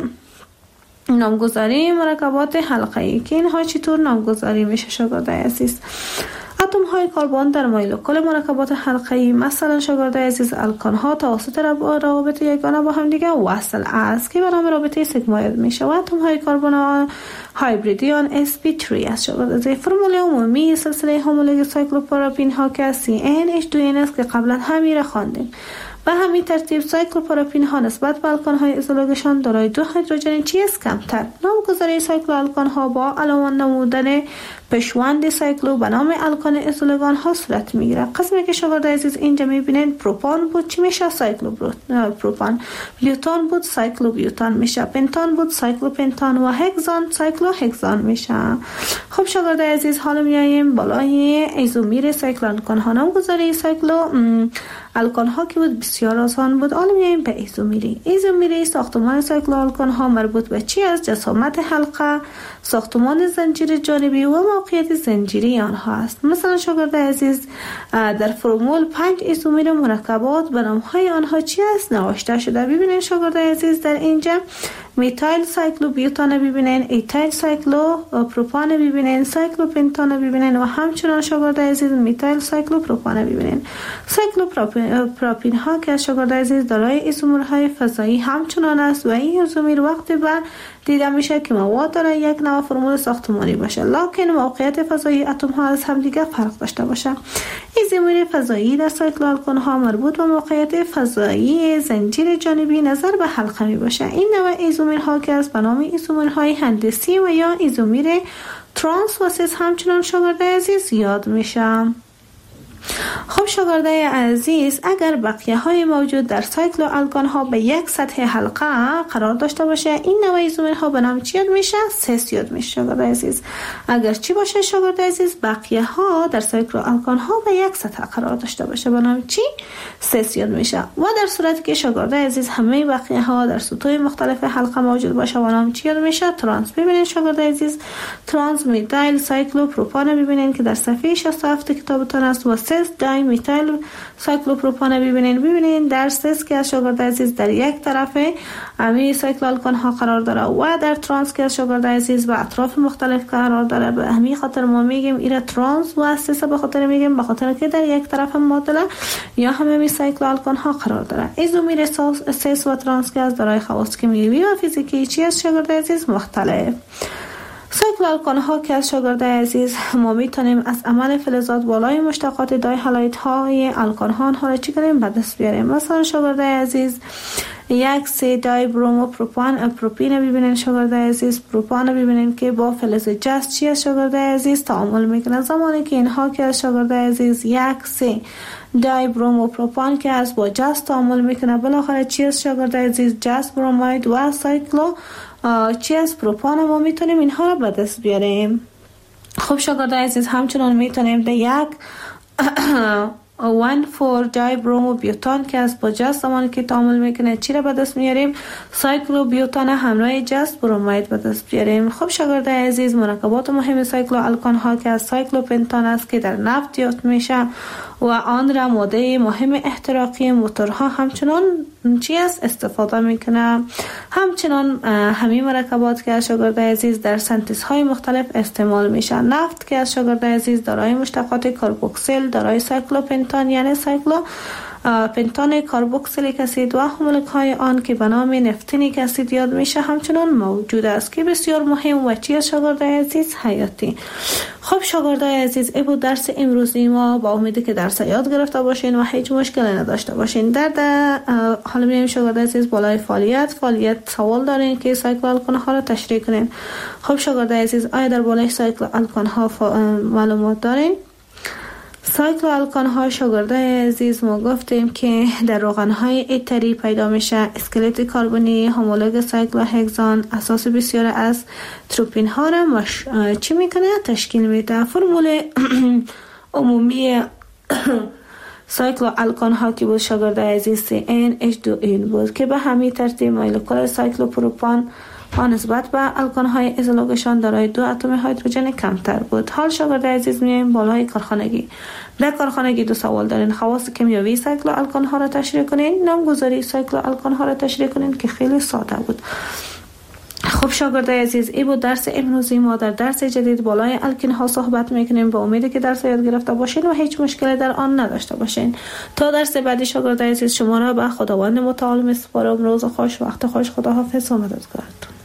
نامگذاری مرکبات حلقه‌ای که اینها چطور نامگذاری میشه شاگرد عزیز؟ اتم های کربن در مولکول مرکبات حلقه‌ای مثلا شاگرد عزیز الکان ها توسط روابط یگانه با هم دیگه وصل است که به نام رابطه سیگما یاد میشه و اتم های کربن هایبریدی آن اس پی سه است. شاگرد عزیز فرمول عمومی سلسله همولوگ سایکلوپروپین ها که سی ان اچ دو ان است که قبلا همین را خواندیم. به همین ترتیب سایکلوپروپین ها نسبت به الکان های ازولوگشان دارای دو هیدروژن چی است؟ کمتر. نامگذاری سایکلو الکان ها با علاوه نمودن پشوند سایکلو به نام الکان ازولوگان ها صورت میگیره. قسمی که شاگرد عزیز اینجا میبینید پروپان بود چی میشه؟ سایکلو پروپان. بیوتان بود سایکلو بیوتان میشه. پنتان بود سایکلو پنتان و هگزان سایکلو هگزان میشه. خب شاگرد عزیز حالا میایم بالای ایزومیر سایکلو الکان ها. نامگذاری سایکلو الکان ها که بود بسیار آسان بود. حالا میایم به ایزومیری. ایزومیری ساختمان سایکلو الکان ها مربوط به چی است؟ جسامت حلقه، ساختمان زنجیر جانبی و موقعیت زنجیری آنها است. مثلا شاگرد عزیز در فرمول پنج ایزومیر مرکبات به نام‌های آنها چی است نوشته شده. ببینید شاگرد عزیز در اینجا میتایل سایکلو بیوتان ببینین، ایتایل سایکلو پروپان ببینین، سایکلو پنتان ببینین و همچنان شاگرد عزیز میتایل سایکلو پروپان ببینین. سایکلو پروپین ها که از شاگردای عزیز دارای ایزومرهای فضایی همچنان است و این ایزومر وقتی بعد دیده میشه که مواد داره یک نوع فرمول ساختمانی باشه، لکن موقعیت فضایی اتم ها از همدیگه فرق داشته باشه. ایزومر فضایی در سایکلوآلکان ها مربوط به موقعیت فضایی زنجیر جانبی نظر به حلقه می باشه. این نوع ایزومرها که از به نام ایزومرهای هندسی و یا ایزومر ترانس و سیس همچنان شاگردای عزیز یاد میشه. خب شاگردای عزیز، اگر بقیه های موجود در سایکلوآلکان ها به یک سطح حلقه قرار داشته باشه، این نوع ایزومر ها به نام چی یاد میشه؟ سیس یاد میشه شاگردای عزیز. اگر چی باشه شاگردای عزیز؟ بقیه ها در سایکلوآلکان ها به یک سطح قرار داشته باشه، به نام چی؟ سیس یاد میشه. و در صورتی که شاگردای عزیز همه بقیه ها در سطوح مختلف حلقه موجود باشه، به نام چی یاد میشه؟ ترانس. ببینید شاگردای عزیز، ترانس میتایل سایکلوپروپان ببینید که در صفحه شصت و هفت کتابتون است و سیس دای میتایل سایکلوپروپان ببینید. ببینید در سیس که از شاگرد عزیز در یک طرف امی سایکلوآلکان ها قرار داره و در ترانس که از شاگرد عزیز به اطراف مختلف قرار داره. به همین خاطر ما میگیم ایره ترانس و سیس، به خاطر میگیم به خاطر که در یک طرف معادله یا همه می سایکلوآلکان ها قرار داره. ایزومر سیس و ترانس که از دارای خواص کیمیایی و فیزیکی چی از شاگرد عزیز مختلف. سایکلوآلکان ها که از شاگرد عزیز ما میتونیم از عمل فلزات بالای مشتقات دای هالایت های الکان ها آنها را چی کنیم؟ به دست بیاریم. مثلا شاگرد عزیز یک سه دای برومو پروپان پروپین ببینین شاگرد عزیز، پروپان ببینین که با فلز جست چی از شاگرد عزیز تعامل میکنه. زمانی که اینها که از شاگرد عزیز یک سه دای برومو پروپان که از با جست تعامل میکنه، بالاخره چی از شاگرد عزیز؟ جست بروماید و سایکلو چی از پروپان ما میتونیم اینها را به دست بیاریم. خب شاگرد عزیز همچنان میتونیم در یک وان فور دای برومو بیوتان که از با جست زمانی که تعامل میکنه چی را به دست میاریم؟ سایکلو بیوتان همراه جست بروماید به دست بیاریم. خب شاگرد عزیز، مرکبات مهم سایکلوآلکان ها که از سایکلو پنتان است که در نفت یافت میشه و آن را ماده مهم احتراقی موتورها همچنان چی است استفاده میکنه. همچنان همین مرکبات که از شاگرد عزیز در سنتز های مختلف استعمال میشه. نفت که از شاگرد عزیز دارای مشتقات کاربوکسیل دارای سایکلوپنتان یعنی سایکلو پنتان کاربوکسیلیک اسید و مولک های آن که به نام نفتینیک اسید یاد میشه همچنان موجود است که بسیار مهم و چی از شاگردای عزیز حیاتی. خب شاگردای عزیز، ای بود درس امروزی ما. با امیدی که درس یاد گرفته باشین و هیچ مشکلی نداشته باشین. در حالا میایم شاگردای عزیز بالای فعالیت فعالیت سوال دارین که سایکلوآلکان ها را تشریح کنین. خب شاگردای عزیز، آیا در بالای سایکلوآلکان ها معلومات دارین؟ سایکلوآلکان ها شاگردای عزیز ما گفتیم که در روغن های ایتری پیدا میشه. اسکلت کربنی هومولوگ سایکلوهگزان اساس بسیار از تروپین ها را مش... چی میکنه؟ تشکیل میده. فرمول عمومی سایکلوآلکان ها که بود شاگردای عزیز سی ان اچ دو این بود که به همین ترتیب مولکول سایکلوپروپان آن نسبت به الکان های ازولوگشان دارای دو اتم هیدروژن کمتر بود. حال شاگرد عزیز میایم بالای کارخانگی. در کارخانگی دو سوال دارین. خواص کیمیایی سایکلوآلکان ها را تشریح کنین، نامگذاری سایکلوآلکان ها را تشریح کنین که خیلی ساده بود. خب شاگردای عزیز، ای بود درس امروزی ما. در درس جدید بالای الکین ها صحبت میکنیم. با امیدی که درس یاد گرفته باشین و هیچ مشکلی در آن نداشته باشین. تا درس بعدی شاگردای عزیز، شما را به خداوند متعال میسپارم. روز خوش، وقت خوش، خداحافظ و مددگارتون.